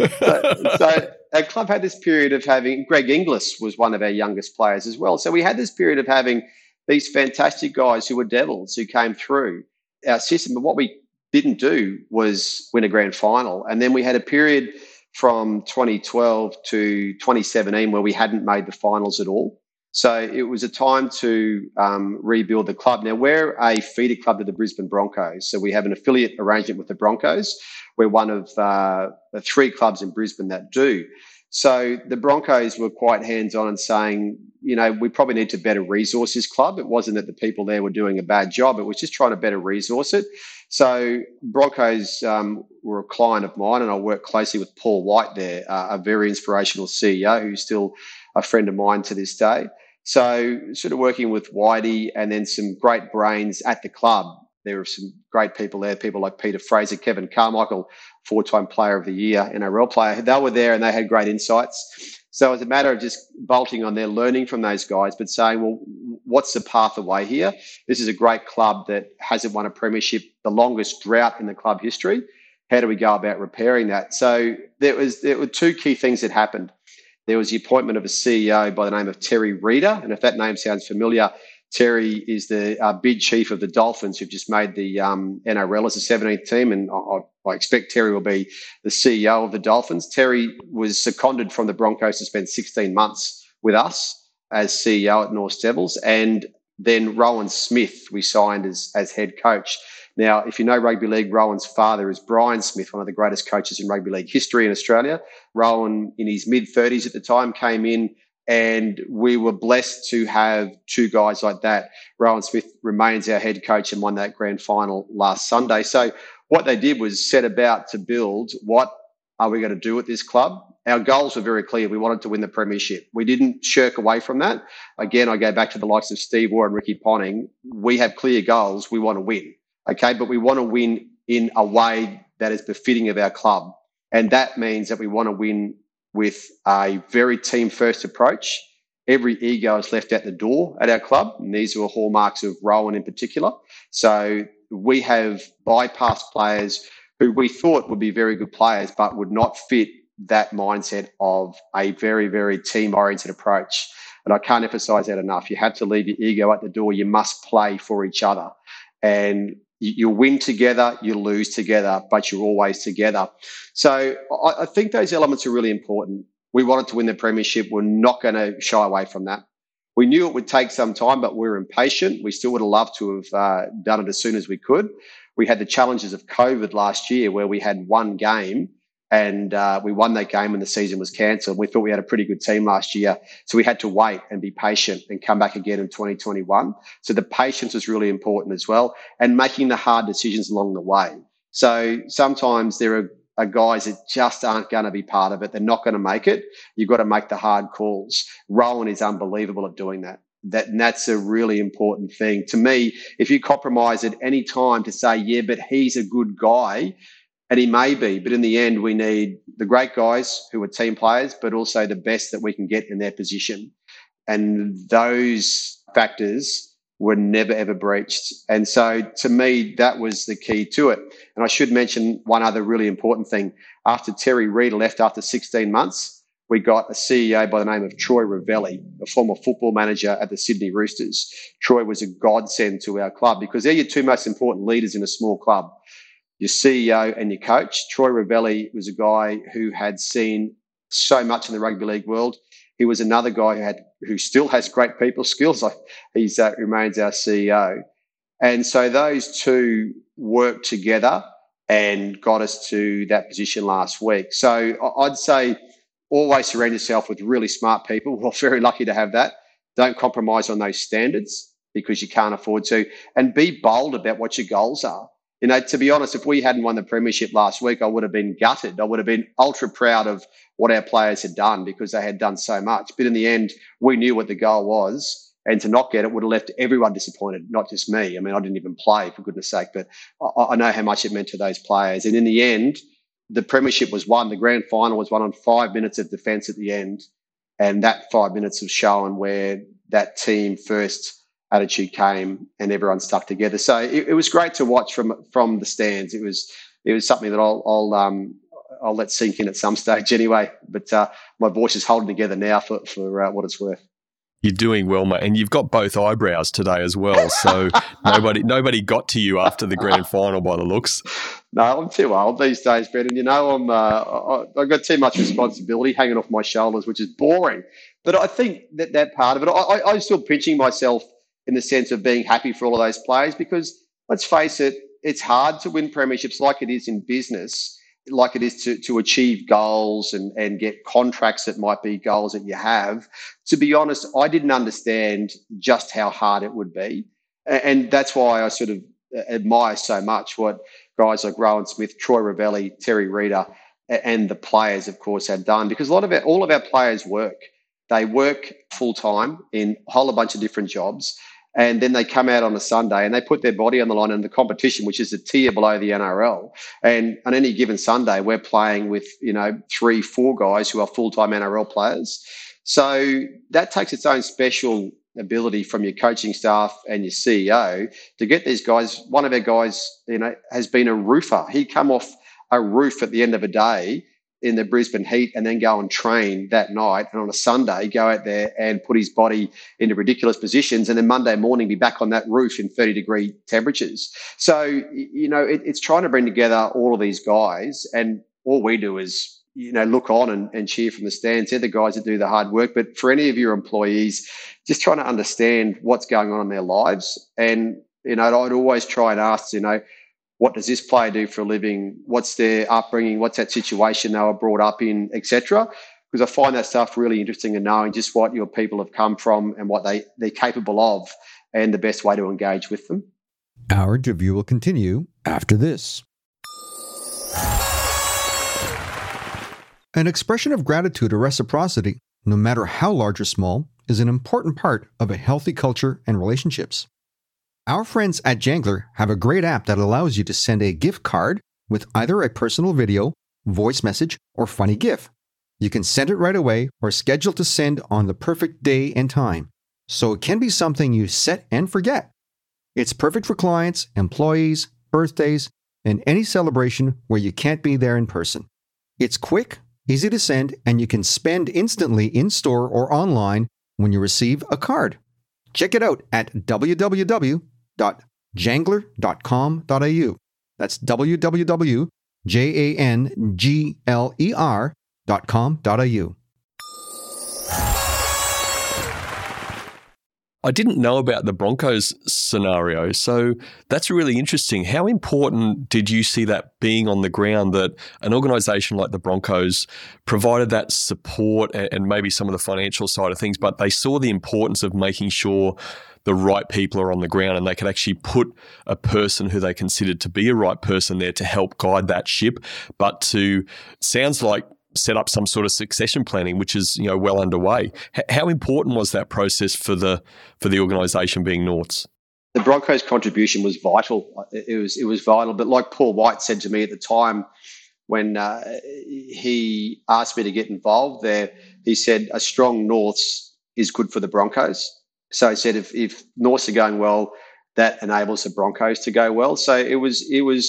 So our club had this period of having, Greg Inglis was one of our youngest players as well. So we had this period of having these fantastic guys who were Devils who came through our system. But what we didn't do was win a grand final. And then we had a period from 2012 to 2017 where we hadn't made the finals at all. So it was a time to rebuild the club. Now, we're a feeder club to the Brisbane Broncos. So we have an affiliate arrangement with the Broncos. We're one of the 3 clubs in Brisbane that do. So the Broncos were quite hands-on and saying, we probably need to better resource this club. It wasn't that the people there were doing a bad job. It was just trying to better resource it. So Broncos were a client of mine, and I worked closely with Paul White there, a very inspirational CEO who's still a friend of mine to this day. So sort of working with Whitey and then some great brains at the club. There were some great people there, people like Peter Fraser, Kevin Carmichael, 4-time player of the year, NRL player. They were there and they had great insights. So it was a matter of just bolting on there, learning from those guys, but saying, well, what's the path away here? This is a great club that hasn't won a premiership, the longest drought in the club history. How do we go about repairing that? So there were 2 key things that happened. There was the appointment of a CEO by the name of Terry Reeder. And if that name sounds familiar, Terry is the bid chief of the Dolphins, who've just made the NRL as a 17th team. And I expect Terry will be the CEO of the Dolphins. Terry was seconded from the Broncos to spend 16 months with us as CEO at North Devils. And then Rowan Smith we signed as head coach. Now, if you know rugby league, Rowan's father is Brian Smith, one of the greatest coaches in rugby league history in Australia. Rowan, in his mid-30s at the time, came in, and we were blessed to have 2 guys like that. Rowan Smith remains our head coach and won that grand final last Sunday. So what they did was set about to build, what are we going to do at this club? Our goals were very clear. We wanted to win the premiership. We didn't shirk away from that. Again, I go back to the likes of Steve Waugh and Ricky Ponting. We have clear goals. We want to win. Okay, but we want to win in a way that is befitting of our club. And that means that we want to win with a very team-first approach. Every ego is left at the door at our club, and these were hallmarks of Rowan in particular. So we have bypassed players who we thought would be very good players but would not fit that mindset of a very, very team-oriented approach. And I can't emphasize that enough. You have to leave your ego at the door. You must play for each other. And you win together, you lose together, but you're always together. So I think those elements are really important. We wanted to win the premiership. We're not going to shy away from that. We knew it would take some time, but we were impatient. We still would have loved to have done it as soon as we could. We had the challenges of COVID last year where we had one game and we won that game and the season was cancelled. We thought we had a pretty good team last year. So we had to wait and be patient and come back again in 2021. So the patience is really important as well, and making the hard decisions along the way. So sometimes there are guys that just aren't going to be part of it. They're not going to make it. You've got to make the hard calls. Rowan is unbelievable at doing that. That's a really important thing. To me, if you compromise at any time to say, yeah, but he's a good guy, and he may be, but in the end, we need the great guys who are team players, but also the best that we can get in their position. And those factors were never, ever breached. And so to me, that was the key to it. And I should mention one other really important thing. After Terry Reid left after 16 months, we got a CEO by the name of Troy Ravelli, a former football manager at the Sydney Roosters. Troy was a godsend to our club because they're your two most important leaders in a small club. Your CEO and your coach. Troy Ravelli was a guy who had seen so much in the rugby league world. He was another guy who still has great people skills. He remains our CEO. And so those two worked together and got us to that position last week. So I'd say always surround yourself with really smart people. We're very lucky to have that. Don't compromise on those standards because you can't afford to. And be bold about what your goals are. You know, to be honest, if we hadn't won the premiership last week, I would have been gutted. I would have been ultra proud of what our players had done because they had done so much. But in the end, we knew what the goal was. And to not get it would have left everyone disappointed, not just me. I mean, I didn't even play, for goodness sake, but I know how much it meant to those players. And in the end, the premiership was won. The grand final was won on 5 minutes of defence at the end. And that 5 minutes have shown where that team first attitude came and everyone stuck together. So it was great to watch from the stands. It was something that I'll let sink in at some stage anyway. But my voice is holding together now for what it's worth. You're doing well, mate, and you've got both eyebrows today as well. So nobody got to you after the grand final by the looks. No, I'm too old these days, Brendan. You know, I've got too much responsibility hanging off my shoulders, which is boring. But I think that part of it, I'm still pinching myself in the sense of being happy for all of those players because, let's face it, it's hard to win premierships like it is in business, like it is to achieve goals and get contracts that might be goals that you have. To be honest, I didn't understand just how hard it would be. And that's why I sort of admire so much what guys like Rowan Smith, Troy Ravelli, Terry Reader, and the players, of course, had done because all of our players work. They work full-time in a whole bunch of different jobs. And then they come out on a Sunday and they put their body on the line in the competition, which is a tier below the NRL. And on any given Sunday, we're playing with, 3-4 guys who are full-time NRL players. So that takes its own special ability from your coaching staff and your CEO to get these guys. One of our guys, has been a roofer. He'd come off a roof at the end of a day in the Brisbane heat and then go and train that night and on a Sunday go out there and put his body into ridiculous positions and then Monday morning be back on that roof in 30-degree temperatures. So, it's trying to bring together all of these guys and all we do is, look on and cheer from the stands. They're the guys that do the hard work. But for any of your employees, just trying to understand what's going on in their lives. And, I'd always try and ask, what does this player do for a living? What's their upbringing? What's that situation they were brought up in, etc.? Because I find that stuff really interesting and knowing just what your people have come from and what they're capable of and the best way to engage with them. Our interview will continue after this. An expression of gratitude or reciprocity, no matter how large or small, is an important part of a healthy culture and relationships. Our friends at Jangler have a great app that allows you to send a gift card with either a personal video, voice message, or funny GIF. You can send it right away or schedule to send on the perfect day and time, so it can be something you set and forget. It's perfect for clients, employees, birthdays, and any celebration where you can't be there in person. It's quick, easy to send, and you can spend instantly in-store or online when you receive a card. Check it out at www.jangler.com.au. That's www.jangler.com.au. I didn't know about the Broncos scenario, so that's really interesting. How important did you see that being on the ground, that an organisation like the Broncos provided that support and maybe some of the financial side of things, but they saw the importance of making sure the right people are on the ground and they could actually put a person who they considered to be a right person there to help guide that ship, but to, sounds like, set up some sort of succession planning, which is, you know, well underway. How important was that process for the organisation being Norths? The Broncos' contribution was vital. It was vital. But like Paul White said to me at the time when he asked me to get involved there, he said a strong Norths is good for the Broncos. So he said if Norths are going well, that enables the Broncos to go well. So it was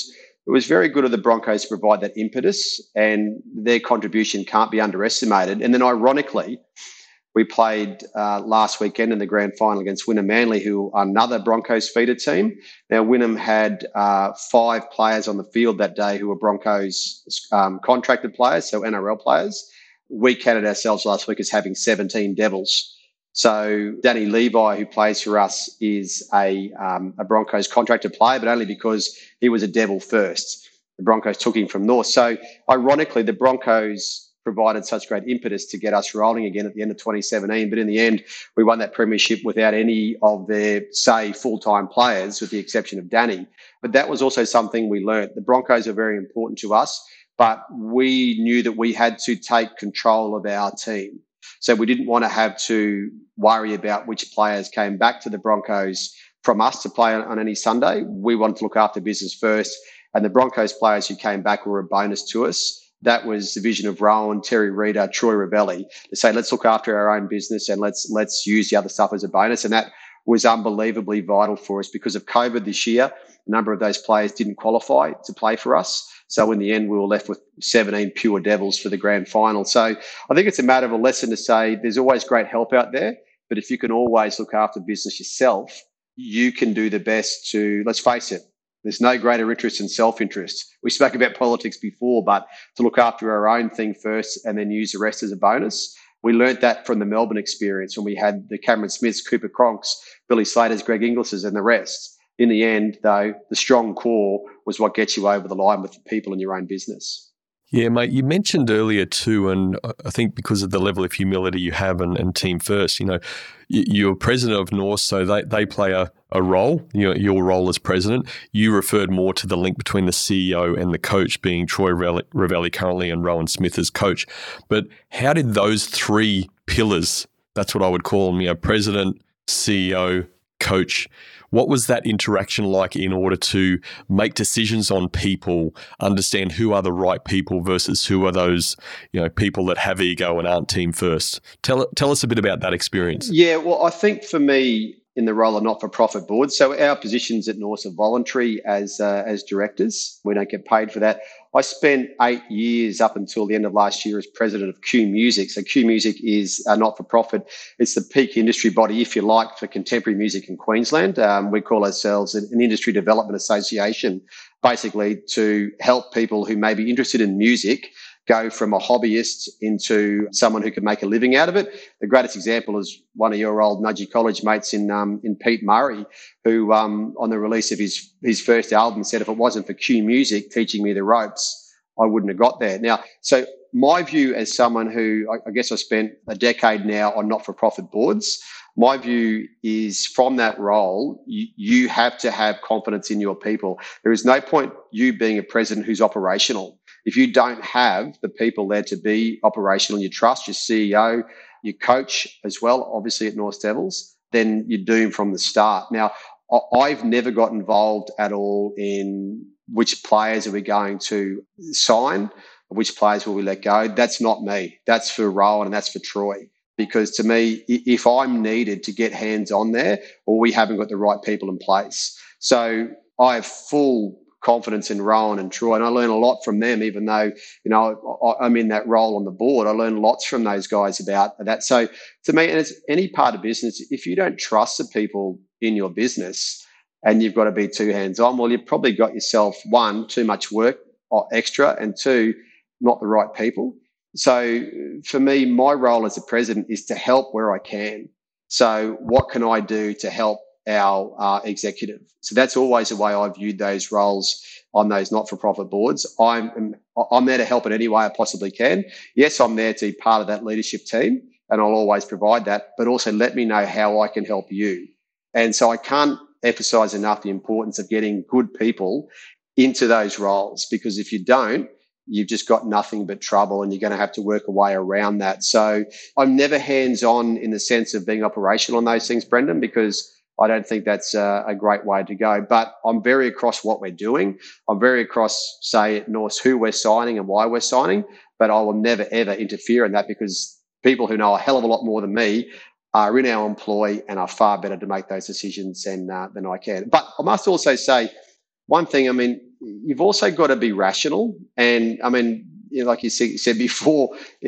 very good of the Broncos to provide that impetus, and their contribution can't be underestimated. And then ironically, we played last weekend in the grand final against Wynnum Manly, who are another Broncos feeder team. Now, Wynnum had 5 players on the field that day who were Broncos contracted players, so NRL players. We counted ourselves last week as having 17 Devils. So Danny Levi, who plays for us, is a Broncos contracted player, but only because he was a Devil first. The Broncos took him from North. So ironically, the Broncos provided such great impetus to get us rolling again at the end of 2017. But in the end, we won that premiership without any of their, say, full-time players, with the exception of Danny. But that was also something we learnt. The Broncos are very important to us, but we knew that we had to take control of our team. So we didn't want to have to worry about which players came back to the Broncos from us to play on any Sunday. We wanted to look after business first, and the Broncos players who came back were a bonus to us. That was the vision of Rowan, Terry Reader, Troy Ravelli, to say, let's look after our own business and let's use the other stuff as a bonus. And that was unbelievably vital for us. Because of COVID this year, a number of those players didn't qualify to play for us. So in the end, we were left with 17 pure Devils for the grand final. So I think it's a matter of a lesson to say there's always great help out there, but if you can always look after business yourself, you can do the best to, let's face it, there's no greater interest than self-interest. We spoke about politics before, but to look after our own thing first and then use the rest as a bonus. We learnt that from the Melbourne experience when we had the Cameron Smiths, Cooper Cronks, Billy Slaters, Greg Inglis's and the rest. In the end, though, the strong core was what gets you over the line with the people in your own business. Yeah, mate, you mentioned earlier too, and I think because of the level of humility you have and team first, you know, you're president of North, so they play a role, you know, your role as president. You referred more to the link between the CEO and the coach, being Troy Ravelli currently and Rowan Smith as coach. But how did those 3 pillars, that's what I would call them, you know, president, CEO, coach, what was that interaction like in order to make decisions on people, understand who are the right people versus who are those, you know, people that have ego and aren't team first? Tell us a bit about that experience. Yeah, well, I think for me, in the role of not-for-profit board, so our positions at North are voluntary as directors. We don't get paid for that. I spent 8 years up until the end of last year as president of Q Music. So Q Music is a not-for-profit. It's the peak industry body, if you like, for contemporary music in Queensland. We call ourselves an industry development association, basically to help people who may be interested in music go from a hobbyist into someone who can make a living out of it. The greatest example is one of your old Nudgee College mates in Pete Murray, who on the release of his first album said, if it wasn't for Q Music teaching me the ropes, I wouldn't have got there. Now, so my view as someone who, I guess I spent a decade now on not-for-profit boards, my view is from that role, you have to have confidence in your people. There is no point you being a president who's operational. If you don't have the people there to be operational, you trust your CEO, your coach as well, obviously at North Devils, then you're doomed from the start. Now, I've never got involved at all in which players are we going to sign, which players will we let go. That's not me. That's for Rowan and that's for Troy. Because to me, if I'm needed to get hands on there, or we haven't got the right people in place. So I have full confidence in Rowan and Troy, and I learn a lot from them, even though, I'm in that role on the board. I learn lots from those guys about that. So to me, and it's any part of business, if you don't trust the people in your business and you've got to be too hands-on, well, you've probably got yourself, one, too much work extra, and two, not the right people. So for me, my role as a president is to help where I can. So what can I do to help our executive? So that's always the way I viewed those roles on those not-for-profit boards. I'm there to help in any way I possibly can. Yes, I'm there to be part of that leadership team, and I'll always provide that, but also let me know how I can help you. And so I can't emphasize enough the importance of getting good people into those roles, because if you don't, you've just got nothing but trouble, and you're going to have to work a way around that. So I'm never hands-on in the sense of being operational on those things, Brendan, because I don't think that's a great way to go. But I'm very across what we're doing. I'm very across, say, at Norths, who we're signing and why we're signing, but I will never, ever interfere in that, because people who know a hell of a lot more than me are in our employ and are far better to make those decisions than I can. But I must also say one thing, you've also got to be rational. And like you said before,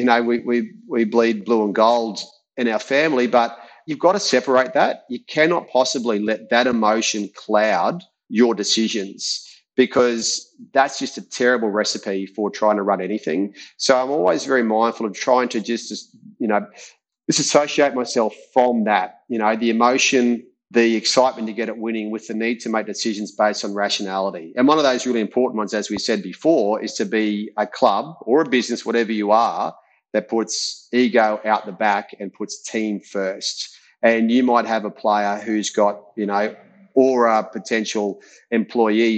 we bleed blue and gold in our family, but you've got to separate that. You cannot possibly let that emotion cloud your decisions, because that's just a terrible recipe for trying to run anything. So I'm always very mindful of trying to just disassociate myself from that, the emotion, the excitement to get it winning, with the need to make decisions based on rationality. And one of those really important ones, as we said before, is to be a club or a business, whatever you are, that puts ego out the back and puts team first. And you might have a player who's got, or a potential employee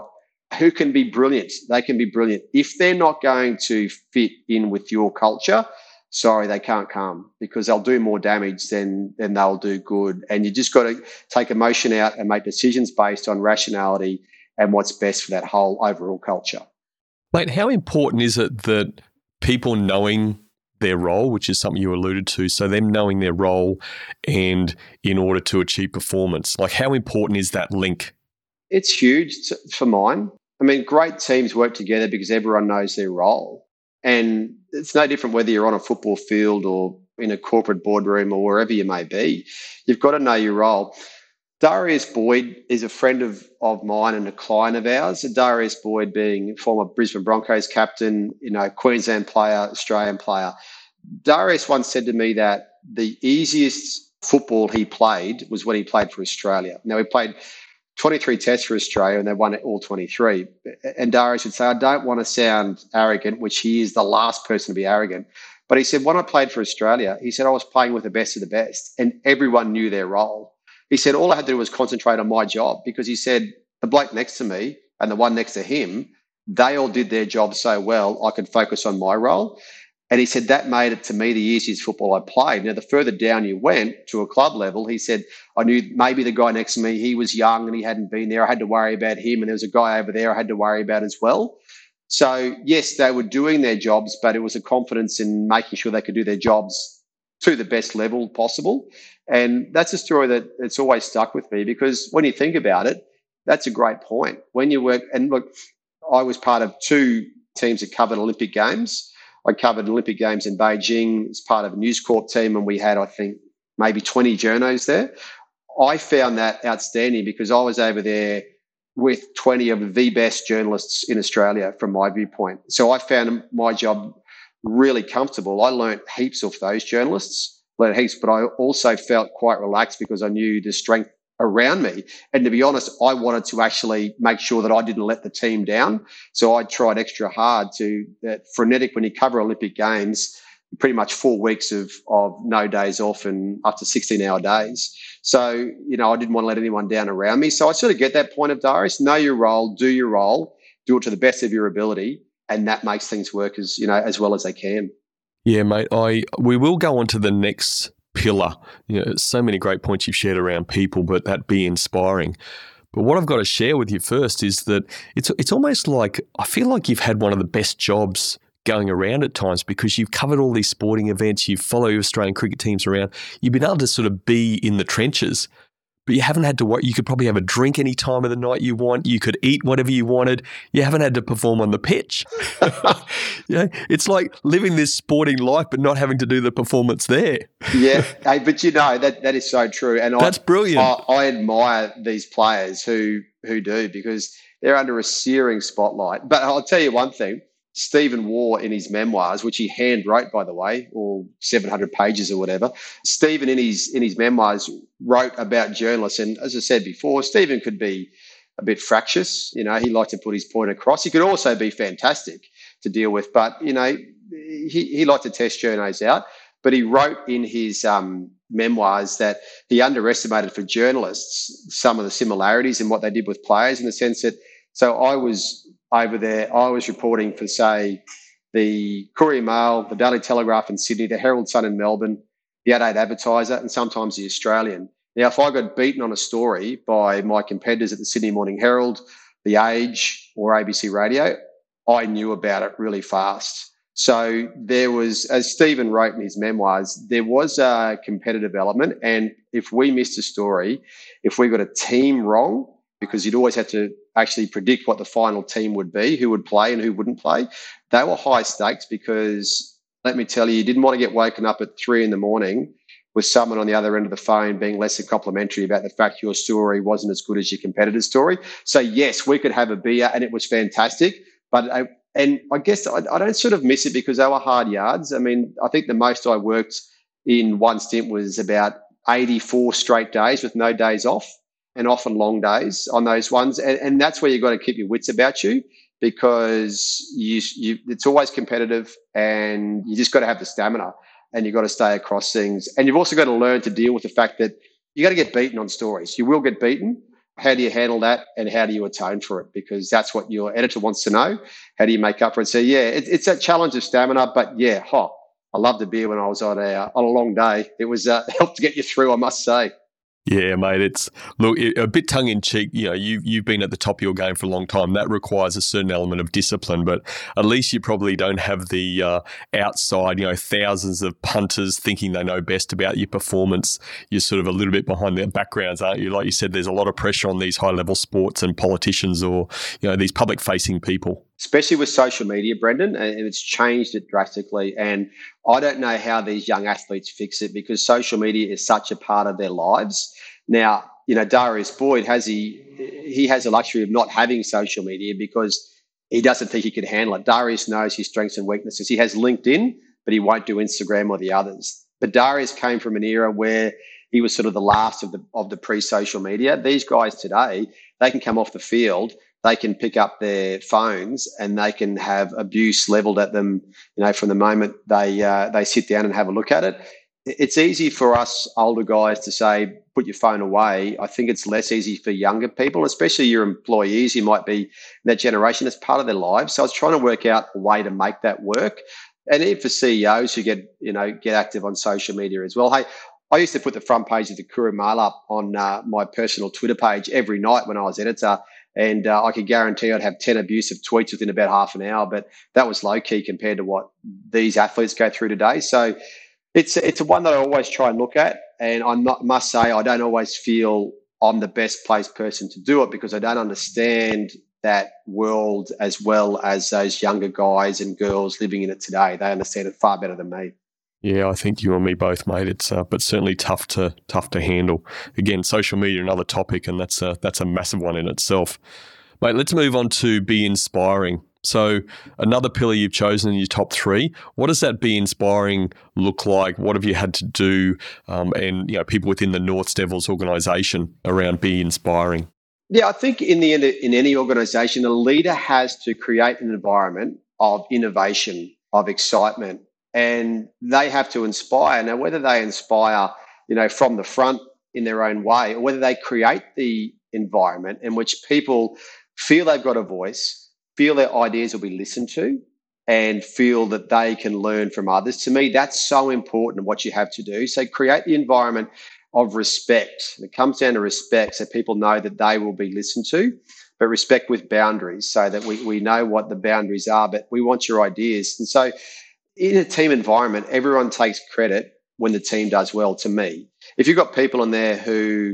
who can be brilliant. They can be brilliant. If they're not going to fit in with your culture, sorry, they can't come, because they'll do more damage than they'll do good. And you just got to take emotion out and make decisions based on rationality and what's best for that whole overall culture. Mate, how important is it that people knowing their role, which is something you alluded to, so them knowing their role and in order to achieve performance, like how important is that link? It's huge for mine. Great teams work together because everyone knows their role. And it's no different whether you're on a football field or in a corporate boardroom or wherever you may be. You've got to know your role. Darius Boyd is a friend of mine and a client of ours. Darius Boyd being former Brisbane Broncos captain, Queensland player, Australian player. Darius once said to me that the easiest football he played was when he played for Australia. Now, he played 23 tests for Australia and they won all 23. And Darius would say, I don't want to sound arrogant, which he is the last person to be arrogant. But he said, when I played for Australia, he said, I was playing with the best of the best and everyone knew their role. He said, all I had to do was concentrate on my job, because he said, the bloke next to me and the one next to him, they all did their job so well, I could focus on my role. And he said, that made it to me the easiest football I played. Now, the further down you went to a club level, he said, I knew maybe the guy next to me, he was young and he hadn't been there. I had to worry about him. And there was a guy over there I had to worry about as well. So, yes, they were doing their jobs, but it was a confidence in making sure they could do their jobs to the best level possible. And that's a story that it's always stuck with me, because when you think about it, that's a great point. When you work, and look, I was part of 2 teams that covered Olympic Games. I covered Olympic Games in Beijing as part of a News Corp team, and we had, I think, maybe 20 journos there. I found that outstanding because I was over there with 20 of the best journalists in Australia from my viewpoint. So I found my job really comfortable. I learned heaps off those journalists, but I also felt quite relaxed because I knew the strength around me. And to be honest, I wanted to actually make sure that I didn't let the team down. So I tried extra hard to, that frenetic, when you cover Olympic Games, pretty much 4 weeks of no days off and up to 16-hour days. So, I didn't want to let anyone down around me. So I sort of get that point of Darius, know your role, do it to the best of your ability. And that makes things work as well as they can. Yeah, mate. We will go on to the next pillar. So many great points you've shared around people, but that be inspiring. But what I've got to share with you first is that it's almost like I feel like you've had one of the best jobs going around at times, because you've covered all these sporting events, you follow Australian cricket teams around, you've been able to sort of be in the trenches. but you haven't had to work. You could probably have a drink any time of the night you want. You could eat whatever you wanted. You haven't had to perform on the pitch. It's like living this sporting life, but not having to do the performance there. Yeah, hey, but that is so true. And that's brilliant. I admire these players who do, because they're under a searing spotlight. But I'll tell you one thing. Stephen Waugh, in his memoirs, which he hand wrote, by the way, or 700 pages or whatever, Stephen in his memoirs wrote about journalists. And as I said before, Stephen could be a bit fractious. He liked to put his point across. He could also be fantastic to deal with, but he liked to test journos out. But he wrote in his memoirs that he underestimated for journalists some of the similarities in what they did with players, in the sense that, so I was over there, I was reporting for, say, the Courier Mail, the Daily Telegraph in Sydney, the Herald Sun in Melbourne, the Adelaide Advertiser, and sometimes the Australian. Now, if I got beaten on a story by my competitors at the Sydney Morning Herald, The Age, or ABC Radio, I knew about it really fast. So there was, as Stephen wrote in his memoirs, there was a competitive element. And if we missed a story, if we got a team wrong, because you'd always have to actually predict what the final team would be, who would play and who wouldn't play, they were high stakes, because, let me tell you didn't want to get woken up at 3 a.m. with someone on the other end of the phone being less than complimentary about the fact your story wasn't as good as your competitor's story. So, yes, we could have a beer and it was fantastic. But I guess I don't sort of miss it, because they were hard yards. I mean, I think the most I worked in one stint was about 84 straight days with no days off, and often long days on those ones. And that's where you've got to keep your wits about you, because it's always competitive, and you just got to have the stamina, and you've got to stay across things. And you've also got to learn to deal with the fact that you got to get beaten on stories. You will get beaten. How do you handle that, and how do you atone for it? Because that's what your editor wants to know. How do you make up for it? So, yeah, it's that challenge of stamina. But, yeah, I loved the beer when I was on a long day. It was helped to get you through, I must say. Yeah, mate. It's a bit tongue in cheek. You've been at the top of your game for a long time. That requires a certain element of discipline, but at least you probably don't have the outside, thousands of punters thinking they know best about your performance. You're sort of a little bit behind their backgrounds, aren't you? Like you said, there's a lot of pressure on these high-level sports and politicians, or these public-facing people. Especially with social media, Brendan, and it's changed it drastically. And I don't know how these young athletes fix it, because social media is such a part of their lives. Now, Darius Boyd he has the luxury of not having social media, because he doesn't think he can handle it. Darius knows his strengths and weaknesses. He has LinkedIn, but he won't do Instagram or the others. But Darius came from an era where he was sort of the last of the pre-social media. These guys today, they can come off the field, they can pick up their phones, and they can have abuse leveled at them, from the moment they sit down and have a look at it. It's easy for us older guys to say, put your phone away. I think it's less easy for younger people, especially your employees who might be in that generation. It's part of their lives. So I was trying to work out a way to make that work. And even for CEOs who get active on social media as well. Hey, I used to put the front page of the Courier Mail up on my personal Twitter page every night when I was editor. And I could guarantee I'd have 10 abusive tweets within about half an hour, but that was low key compared to what these athletes go through today. So it's one that I always try and look at. And must say, I don't always feel I'm the best placed person to do it, because I don't understand that world as well as those younger guys and girls living in it today. They understand it far better than me. Yeah, I think you and me both, mate. It's but certainly tough to handle. Again, social media, another topic, and that's a massive one in itself. Mate, let's move on to be inspiring. So another pillar you've chosen in your top 3. What does that be inspiring look like? What have you had to do, and people within the Norths Devils organisation around be inspiring? Yeah, I think in the end, in any organisation, a leader has to create an environment of innovation, of excitement, and they have to inspire. Now, whether they inspire, from the front in their own way, or whether they create the environment in which people feel they've got a voice, feel their ideas will be listened to, and feel that they can learn from others. To me, that's so important, what you have to do. So create the environment of respect. And it comes down to respect, so people know that they will be listened to, but respect with boundaries, so that we know what the boundaries are, but we want your ideas. And so in a team environment, everyone takes credit when the team does well, to me. If you've got people in there who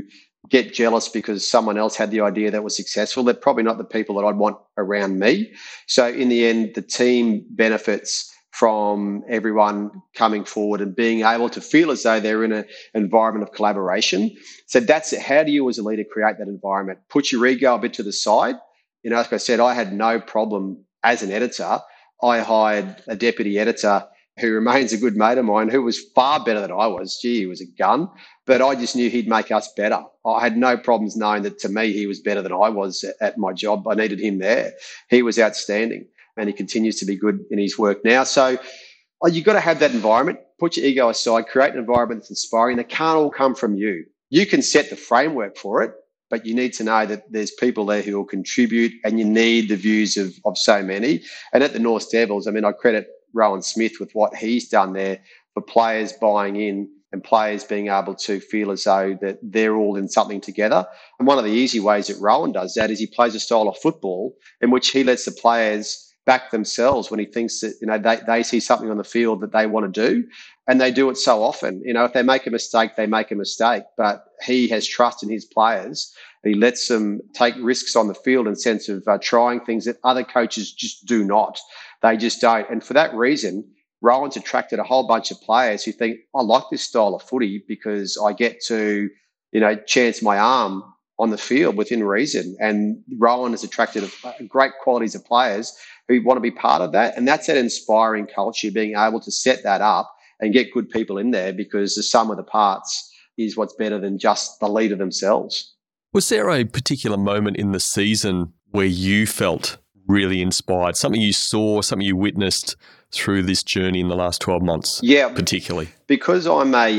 get jealous because someone else had the idea that was successful. They're probably not the people that I'd want around me. So in the end, the team benefits from everyone coming forward and being able to feel as though they're in an environment of collaboration. So that's it. How do you as a leader create that environment? Put your ego a bit to the side. Like I said, I had no problem as an editor. I hired a deputy editor who remains a good mate of mine, who was far better than I was. Gee, he was a gun. But I just knew he'd make us better. I had no problems knowing that, to me, he was better than I was at my job. I needed him there. He was outstanding, and he continues to be good in his work now. So you've got to have that environment. Put your ego aside. Create an environment that's inspiring. They can't all come from you. You can set the framework for it, but you need to know that there's people there who will contribute, and you need the views of so many. And at the North Devils, I credit Rowan Smith with what he's done there for players buying in and players being able to feel as though that they're all in something together. And one of the easy ways that Rowan does that is he plays a style of football in which he lets the players back themselves when he thinks that they see something on the field that they want to do, and they do it so often. If they make a mistake, they make a mistake, but he has trust in his players. He lets them take risks on the field in the sense of trying things that other coaches just do not. They just don't. And for that reason, Rowan's attracted a whole bunch of players who think, I like this style of footy because I get to, chance my arm on the field within reason. And Rowan has attracted great qualities of players who want to be part of that. And that's that inspiring culture, being able to set that up and get good people in there, because the sum of the parts is what's better than just the leader themselves. Was there a particular moment in the season where you felt really inspired, something you saw, something you witnessed through this journey in the last 12 months? Yeah. Particularly. Because I'm a,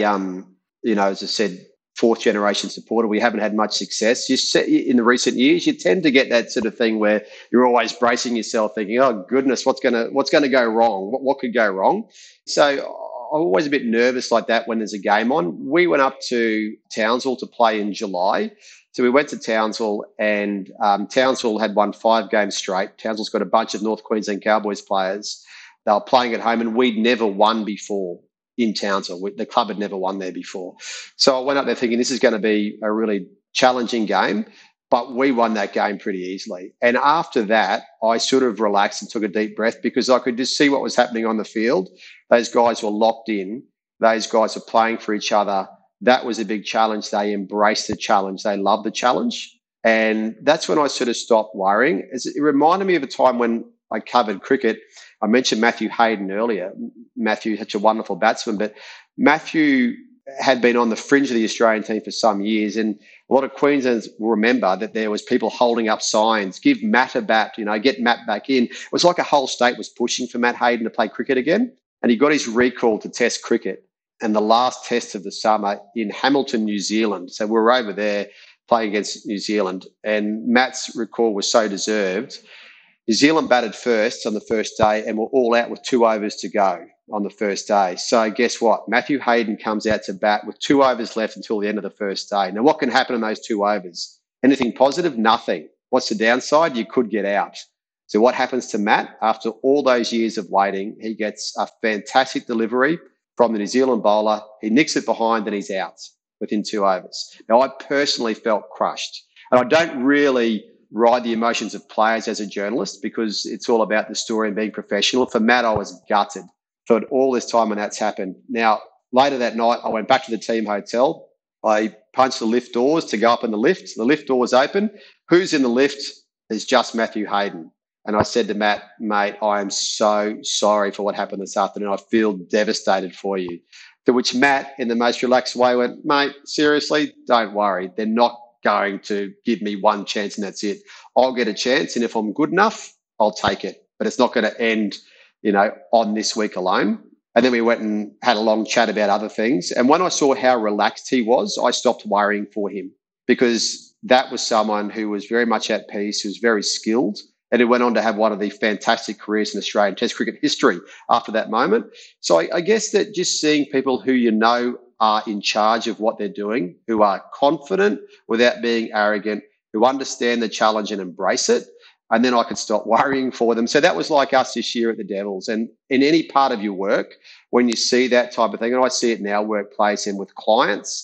as I said, fourth generation supporter, we haven't had much success. In the recent years, you tend to get that sort of thing where you're always bracing yourself thinking, oh goodness, what's going to go wrong? What could go wrong? So I'm always a bit nervous like that when there's a game on. We went up to Townsville to play in July. So we went to Townsville, and Townsville had won 5 games straight. Townsville's got a bunch of North Queensland Cowboys players. They were playing at home, and we'd never won before in Townsville. The club had never won there before. So I went up there thinking this is going to be a really challenging game, but we won that game pretty easily. And after that, I sort of relaxed and took a deep breath, because I could just see what was happening on the field. Those guys were locked in. Those guys were playing for each other. That was a big challenge. They embraced the challenge. They loved the challenge. And that's when I sort of stopped worrying. It reminded me of a time when I covered cricket. I mentioned Matthew Hayden earlier. Matthew, such a wonderful batsman, but Matthew had been on the fringe of the Australian team for some years, and a lot of Queenslanders will remember that there was people holding up signs, give Matt a bat, get Matt back in. It was like a whole state was pushing for Matt Hayden to play cricket again, and he got his recall to Test cricket. And the last test of the summer in Hamilton, New Zealand. So we were over there playing against New Zealand, and Matt's recall was so deserved. New Zealand batted first on the first day and were all out with 2 overs to go on the first day. So guess what? Matthew Hayden comes out to bat with 2 overs left until the end of the first day. Now, what can happen in those 2 overs? Anything positive? Nothing. What's the downside? You could get out. So what happens to Matt? After all those years of waiting, he gets a fantastic delivery from the New Zealand bowler. He nicks it behind and he's out within 2 overs. Now, I personally felt crushed. And I don't really ride the emotions of players as a journalist, because it's all about the story and being professional. For Matt, I was gutted for all this time when that's happened. Now, later that night, I went back to the team hotel. I punched the lift doors to go up in the lift. The lift doors open. Who's in the lift? There's just Matthew Hayden. And I said to Matt, mate, I am so sorry for what happened this afternoon. I feel devastated for you. To which Matt, in the most relaxed way, went, mate, seriously, don't worry. They're not going to give me one chance and that's it. I'll get a chance, and if I'm good enough, I'll take it. But it's not going to end, on this week alone. And then we went and had a long chat about other things. And when I saw how relaxed he was, I stopped worrying for him, because that was someone who was very much at peace, who was very skilled, and who went on to have one of the fantastic careers in Australian Test cricket history after that moment. So I guess that just seeing people who are in charge of what they're doing, who are confident without being arrogant, who understand the challenge and embrace it, and then I could stop worrying for them. So that was like us this year at the Devils. And in any part of your work, when you see that type of thing, and I see it in our workplace and with clients,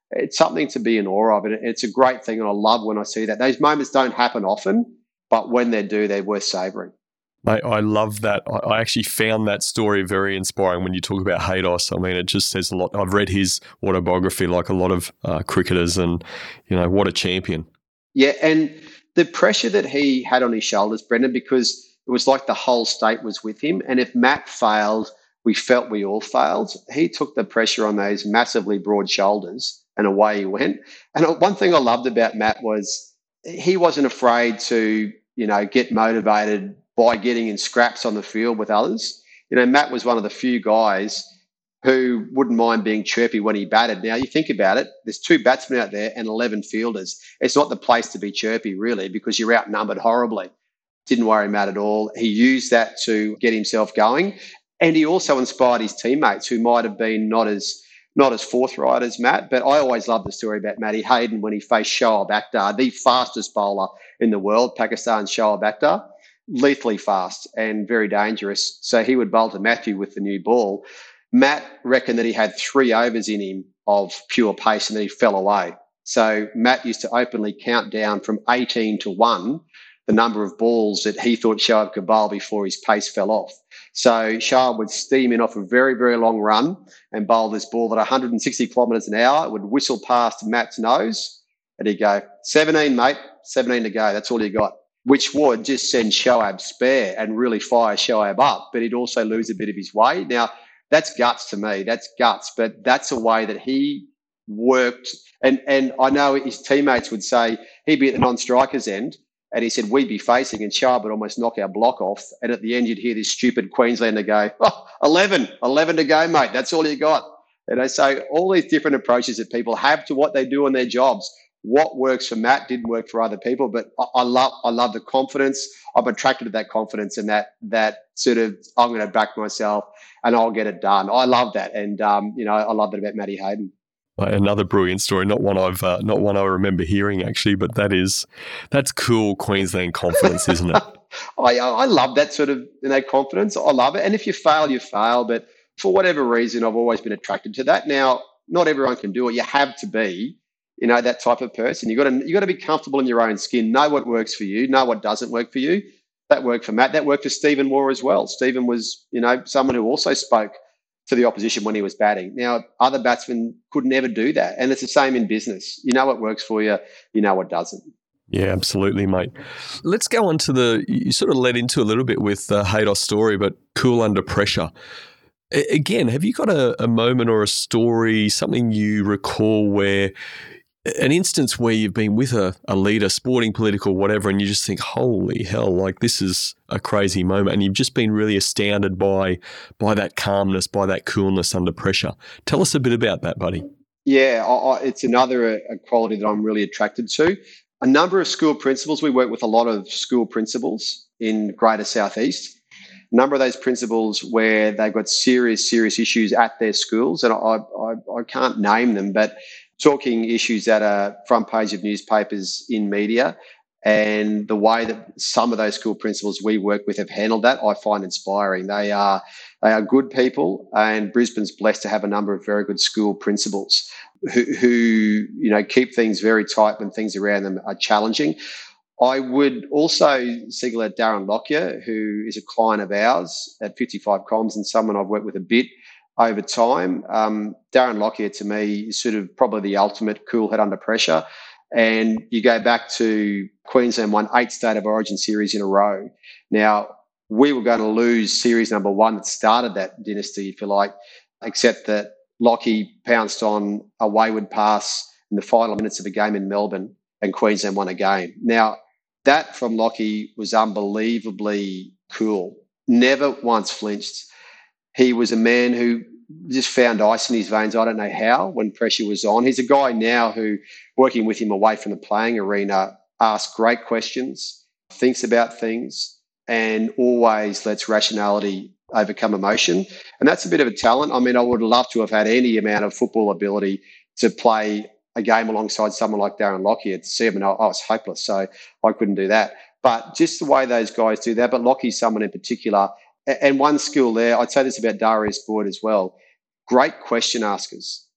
it's something to be in awe of. And it's a great thing. And I love when I see that. Those moments don't happen often, but when they do, they're worth savouring. Mate, I love that. I actually found that story very inspiring when you talk about Haydos. I mean, it just says a lot. I've read his autobiography like a lot of cricketers, and, what a champion. Yeah, and the pressure that he had on his shoulders, Brendan, because it was like the whole state was with him. And if Matt failed, we felt we all failed. He took the pressure on those massively broad shoulders and away he went. And one thing I loved about Matt was he wasn't afraid to, get motivated by getting in scraps on the field with others. Matt was one of the few guys who wouldn't mind being chirpy when he batted. Now, you think about it, there's 2 batsmen out there and 11 fielders. It's not the place to be chirpy, really, because you're outnumbered horribly. Didn't worry Matt at all. He used that to get himself going. And he also inspired his teammates who might have been not as forthright as Matt. But I always loved the story about Matty Hayden when he faced Shoaib Akhtar, the fastest bowler in the world, Pakistan's Shoaib Akhtar, lethally fast and very dangerous. So he would bowl to Matthew with the new ball. Matt reckoned that he had 3 overs in him of pure pace and then he fell away. So Matt used to openly count down from 18 to 1 the number of balls that he thought Shoaib could bowl before his pace fell off. So Shoaib would steam in off a very, very long run and bowl this ball at 160 kilometres an hour. It would whistle past Matt's nose and he'd go, 17, mate, 17 to go. That's all you got, which would just send Shoaib spare and really fire Shoaib up, but he'd also lose a bit of his way. Now, that's guts to me. That's guts, but that's a way that he worked. And I know his teammates would say he'd be at the non-strikers end and he said we'd be facing and Shoaib would almost knock our block off. And at the end, you'd hear this stupid Queenslander go, 11 to go, mate. That's all you got. And I say all these different approaches that people have to what they do in their jobs. What works for Matt didn't work for other people, but I love the confidence. I'm attracted to that confidence and that sort of I'm going to back myself and I'll get it done. I love that, and I love that about Matty Hayden. Another brilliant story, not one I remember hearing actually, but that's cool Queensland confidence, isn't it? I love that sort of confidence. I love it, and if you fail, you fail. But for whatever reason, I've always been attracted to that. Now, not everyone can do it. You have to be. That type of person. You got to be comfortable in your own skin. Know what works for you. Know what doesn't work for you. That worked for Matt. That worked for Stephen Moore as well. Stephen was, someone who also spoke to the opposition when he was batting. Now, other batsmen could never do that, and it's the same in business. You know what works for you. You know what doesn't. Yeah, absolutely, mate. Let's go on to you sort of led into a little bit with the Haydos story, but cool under pressure. Again, have you got a moment or a story, something you recall where an instance where you've been with a leader, sporting, political, whatever, and you just think, holy hell, like this is a crazy moment, and you've just been really astounded by that calmness, by that coolness under pressure. Tell us a bit about that, buddy. Yeah, it's another quality that I'm really attracted to. A number of school principals, we work with a lot of school principals in Greater Southeast. A number of those principals where they've got serious issues at their schools, and I can't name them, but talking issues that are front page of newspapers in media, and the way that some of those school principals we work with have handled that, I find inspiring. They are good people, and Brisbane's blessed to have a number of very good school principals who keep things very tight when things around them are challenging. I would also single out Darren Lockyer, who is a client of ours at 55 Comms and someone I've worked with a bit over time. Darren Lockyer, to me, is sort of probably the ultimate cool head under pressure. And you go back to Queensland won 8 State of Origin series in a row. Now, we were going to lose series number 1 that started that dynasty, if you like, except that Lockie pounced on a wayward pass in the final minutes of a game in Melbourne and Queensland won a game. Now, that from Lockie was unbelievably cool. Never once flinched. He was a man who just found ice in his veins. I don't know how, when pressure was on. He's a guy now who, working with him away from the playing arena, asks great questions, thinks about things, and always lets rationality overcome emotion. And that's a bit of a talent. I mean, I would love to have had any amount of football ability to play a game alongside someone like Darren Lockyer. To see him, and I was hopeless, so I couldn't do that. But just the way those guys do that. But Lockie's someone in particular. And one skill there, I'd say this about Darius Boyd as well, great question askers.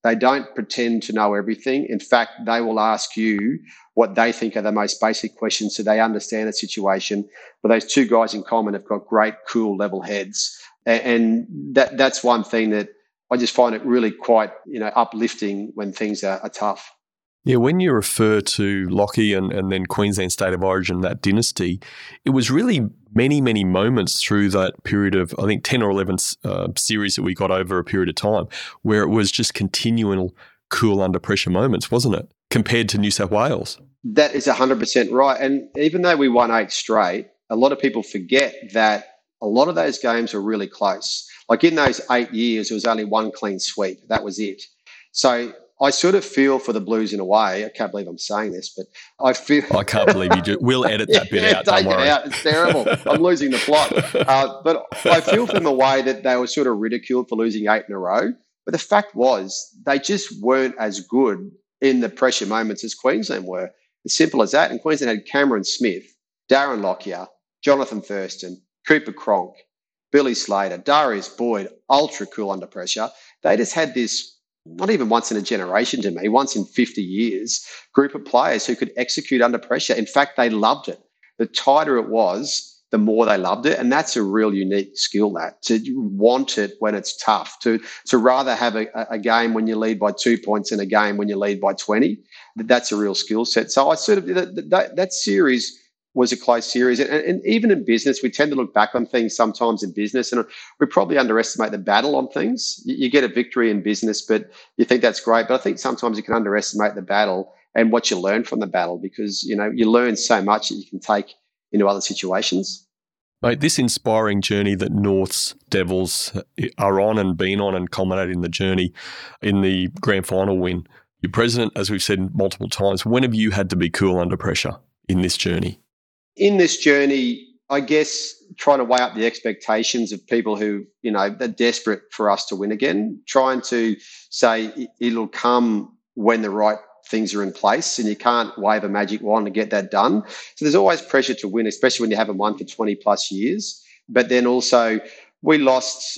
They don't pretend to know everything. In fact, they will ask you what they think are the most basic questions so they understand the situation. But those two guys in common have got great, cool, level heads. And that's one thing that I just find it really quite, uplifting when things are tough. Yeah, when you refer to Lockie and then Queensland State of Origin, that dynasty, it was really many, many moments through that period of, I think, 10 or 11 series that we got over a period of time where it was just continual cool under pressure moments, wasn't it, compared to New South Wales? That is 100% right. And even though we won 8 straight, a lot of people forget that a lot of those games were really close. Like in those 8 years, there was only one clean sweep. That was it. So I sort of feel for the Blues in a way. I can't believe I'm saying this, but I feel... I can't believe you do. We'll edit that bit out. Take it out. It's terrible. I'm losing the plot. But I feel for them a way that they were sort of ridiculed for losing 8 in a row. But the fact was they just weren't as good in the pressure moments as Queensland were. As simple as that. And Queensland had Cameron Smith, Darren Lockyer, Jonathan Thurston, Cooper Cronk, Billy Slater, Darius Boyd, ultra cool under pressure. They just had this, not even once in a generation to me, once in 50 years, group of players who could execute under pressure. In fact, they loved it. The tighter it was, the more they loved it. And that's a real unique skill, that to want it when it's tough, to rather have a game when you lead by 2 points than a game when you lead by 20. That's a real skill set. So I sort of, that series was a close series. And even in business, we tend to look back on things sometimes in business, and we probably underestimate the battle on things. You get a victory in business, but you think that's great. But I think sometimes you can underestimate the battle and what you learn from the battle, because, you learn so much that you can take into other situations. Mate, this inspiring journey that North's Devils are on and been on and culminated in the journey in the grand final win. Your president, as we've said multiple times, when have you had to be cool under pressure in this journey? In this journey, I guess trying to weigh up the expectations of people who, they're desperate for us to win again, trying to say it'll come when the right things are in place and you can't wave a magic wand to get that done. So there's always pressure to win, especially when you haven't won for 20 plus years. But then also we lost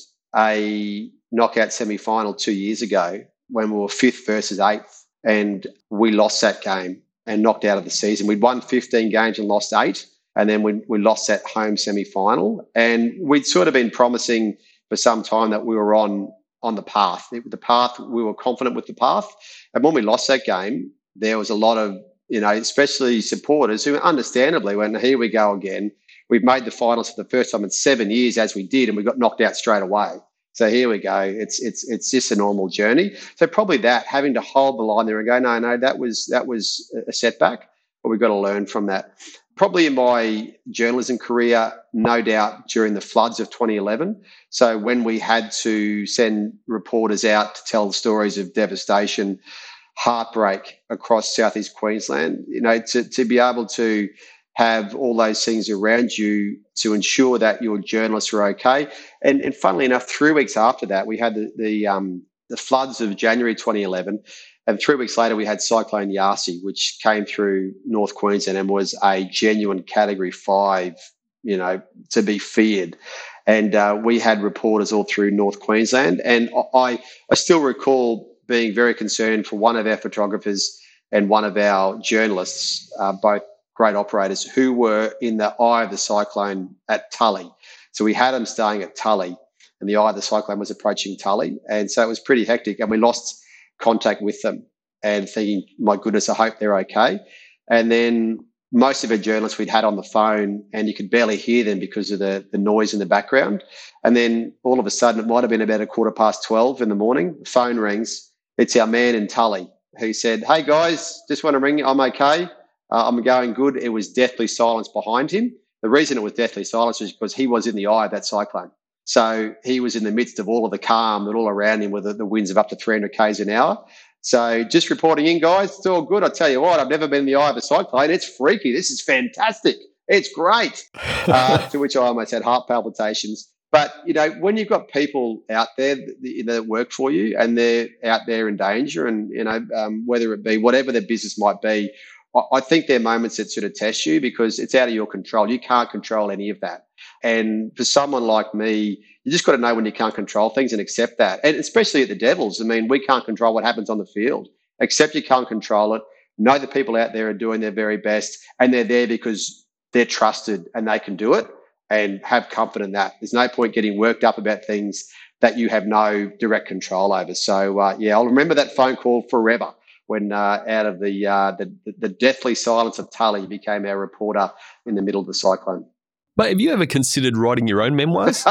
a knockout semi-final 2 years ago when we were 5th versus 8th, and we lost that game and knocked out of the season. We'd won 15 games and lost 8, and then we lost that home semi-final. And we'd sort of been promising for some time that we were on the path. The path, we were confident with the path. And when we lost that game, there was a lot of, especially supporters who understandably went, here we go again. We've made the finals for the first time in 7 years, as we did, and we got knocked out straight away. So here we go. It's just a normal journey. So probably that, having to hold the line there and go, no, that was a setback, but we've got to learn from that. Probably in my journalism career, no doubt during the floods of 2011. So when we had to send reporters out to tell the stories of devastation, heartbreak across southeast Queensland, to be able to have all those things around you to ensure that your journalists are okay. And funnily enough, 3 weeks after that, we had the floods of January 2011. And 3 weeks later, we had Cyclone Yasi, which came through North Queensland and was a genuine Category 5, to be feared. And we had reporters all through North Queensland. And I still recall being very concerned for one of our photographers and one of our journalists, both great operators, who were in the eye of the cyclone at Tully. So we had them staying at Tully, and the eye of the cyclone was approaching Tully. And so it was pretty hectic, and we lost contact with them and thinking, my goodness, I hope they're okay. And then most of our journalists we'd had on the phone, and you could barely hear them because of the noise in the background. And then all of a sudden, it might have been about 12:15 in the morning, the phone rings. It's our man in Tully who said, hey guys, just want to ring you, I'm okay. I'm going good. It was deathly silence behind him. The reason it was deathly silence was because he was in the eye of that cyclone. So he was in the midst of all of the calm and all around him with the winds of up to 300 k's an hour. So just reporting in, guys, it's all good. I tell you what, I've never been in the eye of a cyclone. It's freaky. This is fantastic. It's great. To which I almost had heart palpitations. But, when you've got people out there that work for you and they're out there in danger, and, whether it be whatever their business might be, I think there are moments that sort of test you because it's out of your control. You can't control any of that. And for someone like me, you just got to know when you can't control things and accept that. And especially at the Devils, I mean, we can't control what happens on the field. Accept you can't control it. Know the people out there are doing their very best, and they're there because they're trusted and they can do it, and have comfort in that. There's no point getting worked up about things that you have no direct control over. So, I'll remember that phone call forever when out of the deathly silence of Tully became our reporter in the middle of the cyclone. Mate, have you ever considered writing your own memoirs?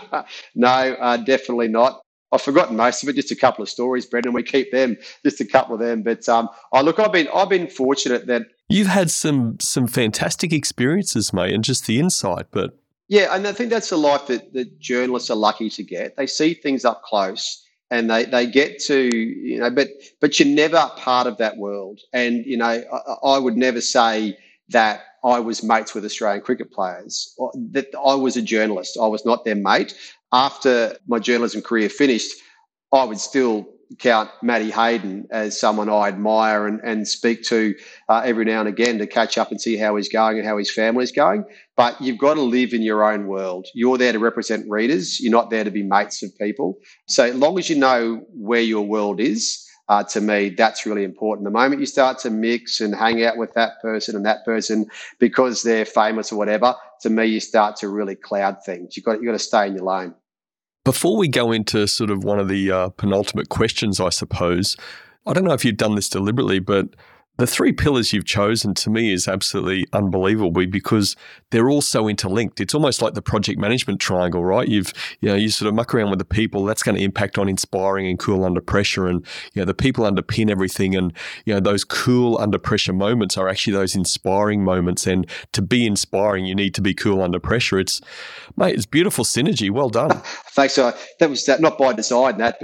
No, definitely not. I've forgotten most of it. Just a couple of stories, Brendan. We keep them, just a couple of them. But I've been fortunate that you've had some fantastic experiences, mate, and just the insight. But yeah, and I think that's the life that journalists are lucky to get. They see things up close, and they get to but you're never part of that world. And I would never say that I was mates with Australian cricket players, or that I was a journalist. I was not their mate. After my journalism career finished, I would still count Matty Hayden as someone I admire and speak to every now and again to catch up and see how he's going and how his family's going. But you've got to live in your own world. You're there to represent readers. You're not there to be mates of people. So as long as you know where your world is, to me, that's really important. The moment you start to mix and hang out with that person because they're famous or whatever, to me, you start to really cloud things. You've got to stay in your lane. Before we go into sort of one of the penultimate questions, I suppose, I don't know if you've done this deliberately, but the three pillars you've chosen to me is absolutely unbelievable because they're all so interlinked. It's almost like the project management triangle, right? You sort of muck around with the people. That's going to impact on inspiring and cool under pressure. And, the people underpin everything. And, those cool under pressure moments are actually those inspiring moments. And to be inspiring, you need to be cool under pressure. It's beautiful synergy. Well done. Thanks. That was not by design, but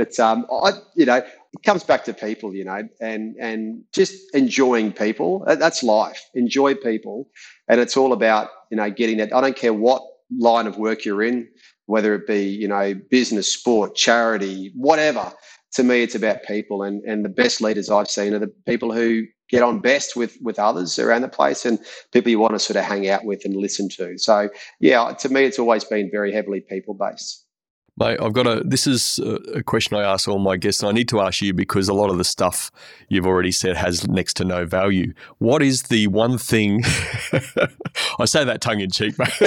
it comes back to people, and just enjoying people. That's life. Enjoy people. And it's all about, getting that. I don't care what line of work you're in, whether it be, business, sport, charity, whatever. To me, it's about people. And the best leaders I've seen are the people who get on best with others around the place and people you want to sort of hang out with and listen to. So, to me, it's always been very heavily people-based. Mate, this is a question I ask all my guests, and I need to ask you because a lot of the stuff you've already said has next to no value. What is the one thing, I say that tongue in cheek, mate.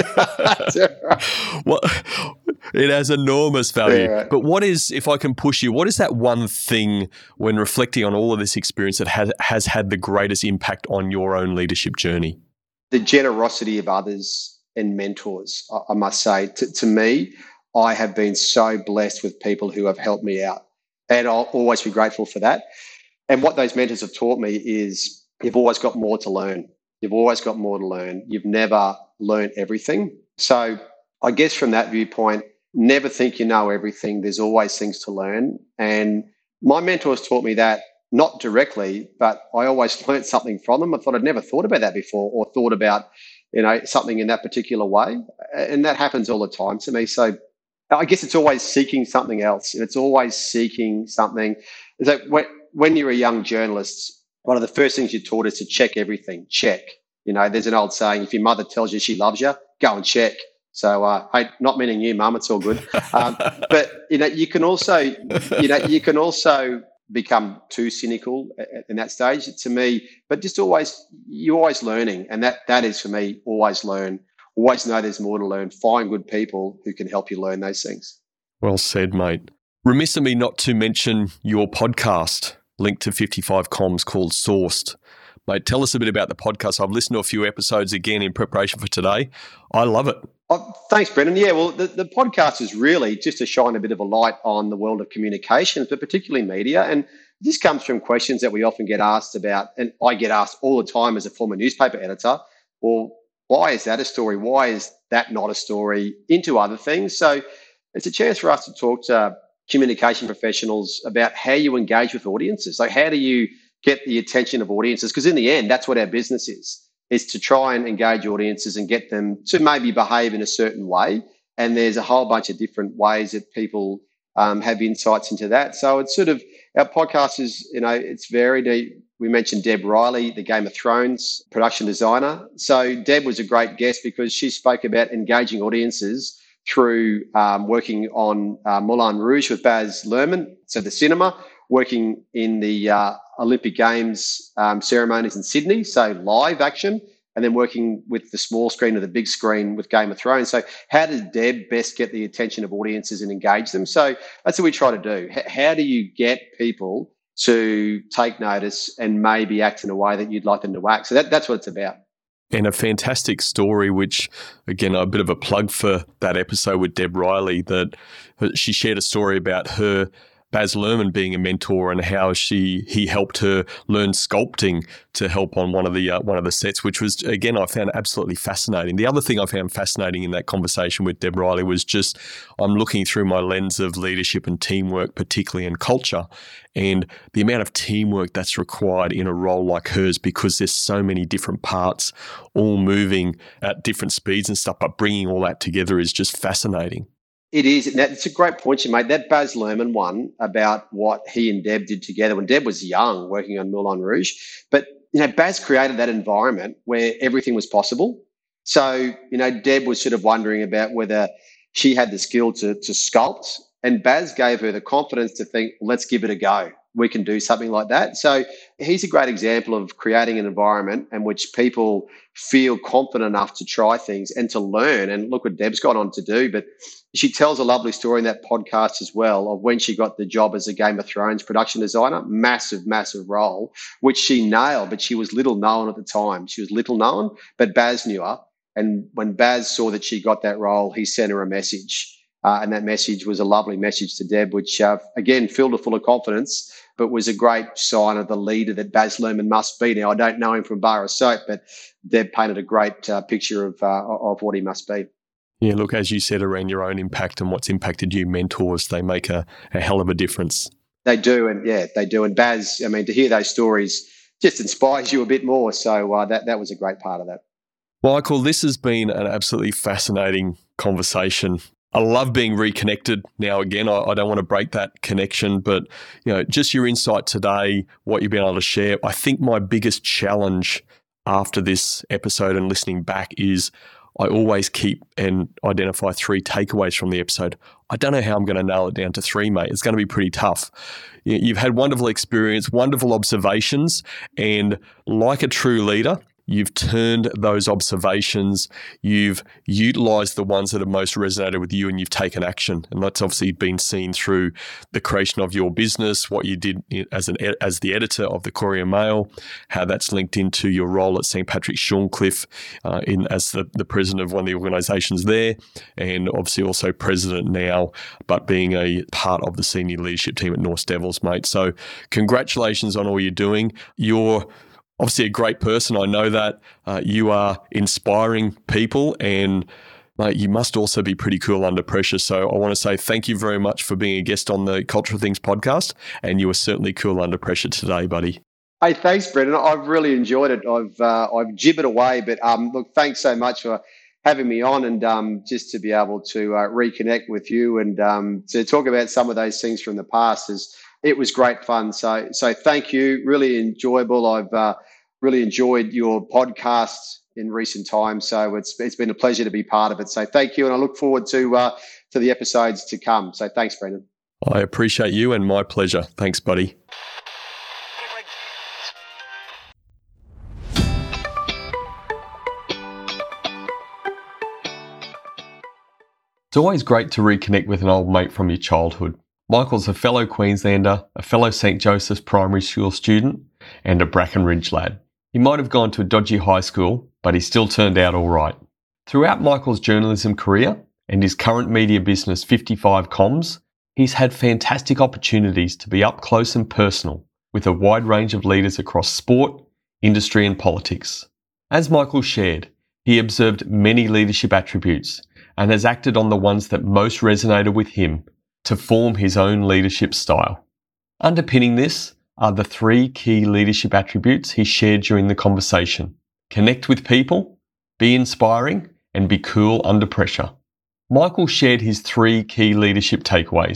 It has enormous value. Yeah, right. But what is, if I can push you, what is that one thing when reflecting on all of this experience that has had the greatest impact on your own leadership journey? The generosity of others and mentors, I must say. To me, I have been so blessed with people who have helped me out, and I'll always be grateful for that. And what those mentors have taught me is you've always got more to learn. You've always got more to learn. You've never learned everything. So I guess from that viewpoint, never think you know everything. There's always things to learn. And my mentors taught me that, not directly, but I always learned something from them. I thought I'd never thought about that before or thought about, something in that particular way. And that happens all the time to me. So I guess it's always seeking something else. It's always seeking something. So when you're a young journalist, one of the first things you're taught is to check everything. Check. There's an old saying, if your mother tells you she loves you, go and check. So, hey, not meaning you, Mum, it's all good. But, you can also become too cynical in that stage to me, but just you're always learning. And that is for me, always learn. Always know there's more to learn. Find good people who can help you learn those things. Well said, mate. Remiss of me not to mention your podcast linked to 55 Comms called Sourced. Mate, tell us a bit about the podcast. I've listened to a few episodes again in preparation for today. I love it. Oh, thanks, Brendan. Yeah, well, the podcast is really just to shine a bit of a light on the world of communications, but particularly media. And this comes from questions that we often get asked about, and I get asked all the time as a former newspaper editor. Well, why is that a story? Why is that not a story? Into other things. So it's a chance for us to talk to communication professionals about how you engage with audiences. Like, how do you get the attention of audiences? Because in the end, that's what our business is to try and engage audiences and get them to maybe behave in a certain way. And there's a whole bunch of different ways that people have insights into that. So it's our podcast is, it's varied. We mentioned Deb Riley, the Game of Thrones production designer. So Deb was a great guest because she spoke about engaging audiences through working on Moulin Rouge with Baz Luhrmann, so the cinema, working in the Olympic Games ceremonies in Sydney, so live action, and then working with the small screen or the big screen with Game of Thrones. So how does Deb best get the attention of audiences and engage them? So that's what we try to do. How do you get people to take notice and maybe act in a way that you'd like them to act? So that's what it's about. And a fantastic story, which, again, a bit of a plug for that episode with Deb Riley, that she shared a story about her Baz Luhrmann being a mentor and how he helped her learn sculpting to help on one of the sets, which was, again, I found absolutely fascinating. The other thing I found fascinating in that conversation with Deb Riley was just I'm looking through my lens of leadership and teamwork, particularly in culture, and the amount of teamwork that's required in a role like hers, because there's so many different parts all moving at different speeds and stuff, but bringing all that together is just fascinating. It is. It's a great point you made. That Baz Luhrmann one about what he and Deb did together when Deb was young working on Moulin Rouge. But, Baz created that environment where everything was possible. So, Deb was sort of wondering about whether she had the skill to sculpt, and Baz gave her the confidence to think, let's give it a go. We can do something like that. So he's a great example of creating an environment in which people feel confident enough to try things and to learn. And look what Deb's got on to do. But she tells a lovely story in that podcast as well of when she got the job as a Game of Thrones production designer, massive, massive role, which she nailed, but she was little known at the time. She was little known, but Baz knew her. And when Baz saw that she got that role, he sent her a message. And that message was a lovely message to Deb, which, again, filled her full of confidence, but was a great sign of the leader that Baz Luhrmann must be. Now, I don't know him from bar of soap, but Deb painted a great picture of what he must be. Yeah, look, as you said, around your own impact and what's impacted you, mentors, they make a hell of a difference. They do, and they do. And Baz, to hear those stories just inspires you a bit more. So that was a great part of that. Michael, this has been an absolutely fascinating conversation. I love being reconnected now again. I don't want to break that connection, but just your insight today, what you've been able to share. I think my biggest challenge after this episode and listening back is I always keep and identify 3 takeaways from the episode. I don't know how I'm going to nail it down to 3, mate. It's going to be pretty tough. You've had wonderful experience, wonderful observations, and like a true leader, you've turned those observations, you've utilised the ones that have most resonated with you, and you've taken action. And that's obviously been seen through the creation of your business, what you did as the editor of the Courier Mail, how that's linked into your role at St. Patrick's Shorncliffe as the president of one of the organisations there, and obviously also president now, but being a part of the senior leadership team at North Devils, mate. So congratulations on all you're doing. You're obviously a great person. I know that you are inspiring people, and mate, you must also be pretty cool under pressure. So I want to say thank you very much for being a guest on the Cultural Things podcast, and you were certainly cool under pressure today, buddy. Hey, thanks, Brendan. I've really enjoyed it. I've gibbered away, but look, thanks so much for having me on, and just to be able to reconnect with you and to talk about some of those things from the past it was great fun. So thank you. Really enjoyable. I've really enjoyed your podcast in recent times. So it's been a pleasure to be part of it. So thank you. And I look forward to the episodes to come. So thanks, Brendan. I appreciate you, and my pleasure. Thanks, buddy. It's always great to reconnect with an old mate from your childhood. Michael's a fellow Queenslander, a fellow St. Joseph's Primary School student, and a Bracken Ridge lad. He might have gone to a dodgy high school, but he still turned out all right. Throughout Michael's journalism career and his current media business 55 Comms, he's had fantastic opportunities to be up close and personal with a wide range of leaders across sport, industry and politics. As Michael shared, he observed many leadership attributes and has acted on the ones that most resonated with him to form his own leadership style. Underpinning this are the 3 key leadership attributes he shared during the conversation: connect with people, be inspiring, and be cool under pressure. Michael shared his 3 key leadership takeaways.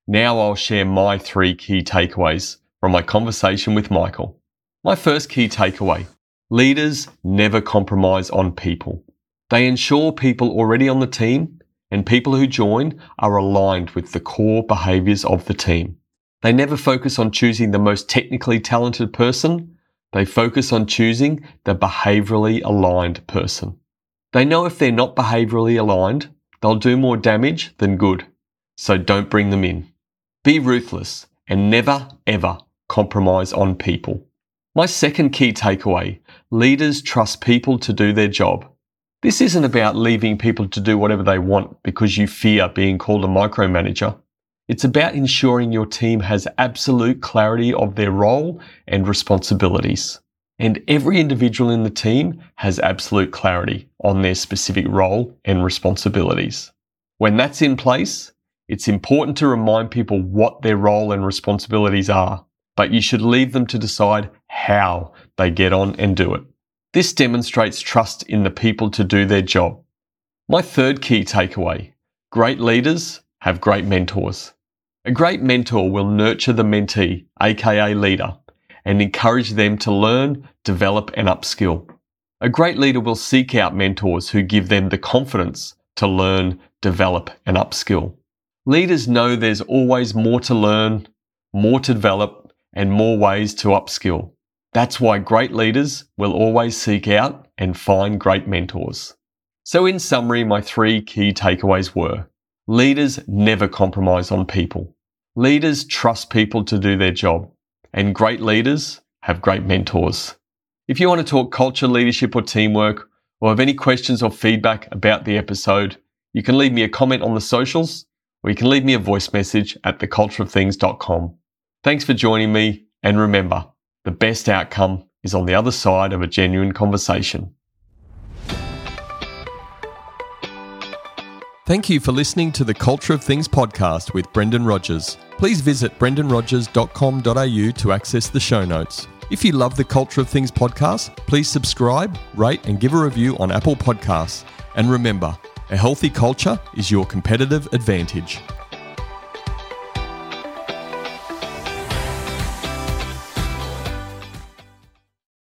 Now I'll share my 3 key takeaways from my conversation with Michael. My first key takeaway: leaders never compromise on people. They ensure people already on the team and people who join are aligned with the core behaviours of the team. They never focus on choosing the most technically talented person. They focus on choosing the behaviourally aligned person. They know if they're not behaviourally aligned, they'll do more damage than good. So don't bring them in. Be ruthless and never, ever compromise on people. My second key takeaway: leaders trust people to do their job. This isn't about leaving people to do whatever they want because you fear being called a micromanager. It's about ensuring your team has absolute clarity of their role and responsibilities. And every individual in the team has absolute clarity on their specific role and responsibilities. When that's in place, it's important to remind people what their role and responsibilities are, but you should leave them to decide how they get on and do it. This demonstrates trust in the people to do their job. My third key takeaway: great leaders have great mentors. A great mentor will nurture the mentee, aka leader, and encourage them to learn, develop, and upskill. A great leader will seek out mentors who give them the confidence to learn, develop, and upskill. Leaders know there's always more to learn, more to develop, and more ways to upskill. That's why great leaders will always seek out and find great mentors. So in summary, my 3 key takeaways were: leaders never compromise on people. Leaders trust people to do their job. And great leaders have great mentors. If you want to talk culture, leadership, or teamwork, or have any questions or feedback about the episode, you can leave me a comment on the socials, or you can leave me a voice message at thecultureofthings.com. Thanks for joining me, and remember, the best outcome is on the other side of a genuine conversation. Thank you for listening to the Culture of Things podcast with Brendan Rogers. Please visit brendanrogers.com.au to access the show notes. If you love the Culture of Things podcast, please subscribe, rate, and give a review on Apple Podcasts. And remember, a healthy culture is your competitive advantage.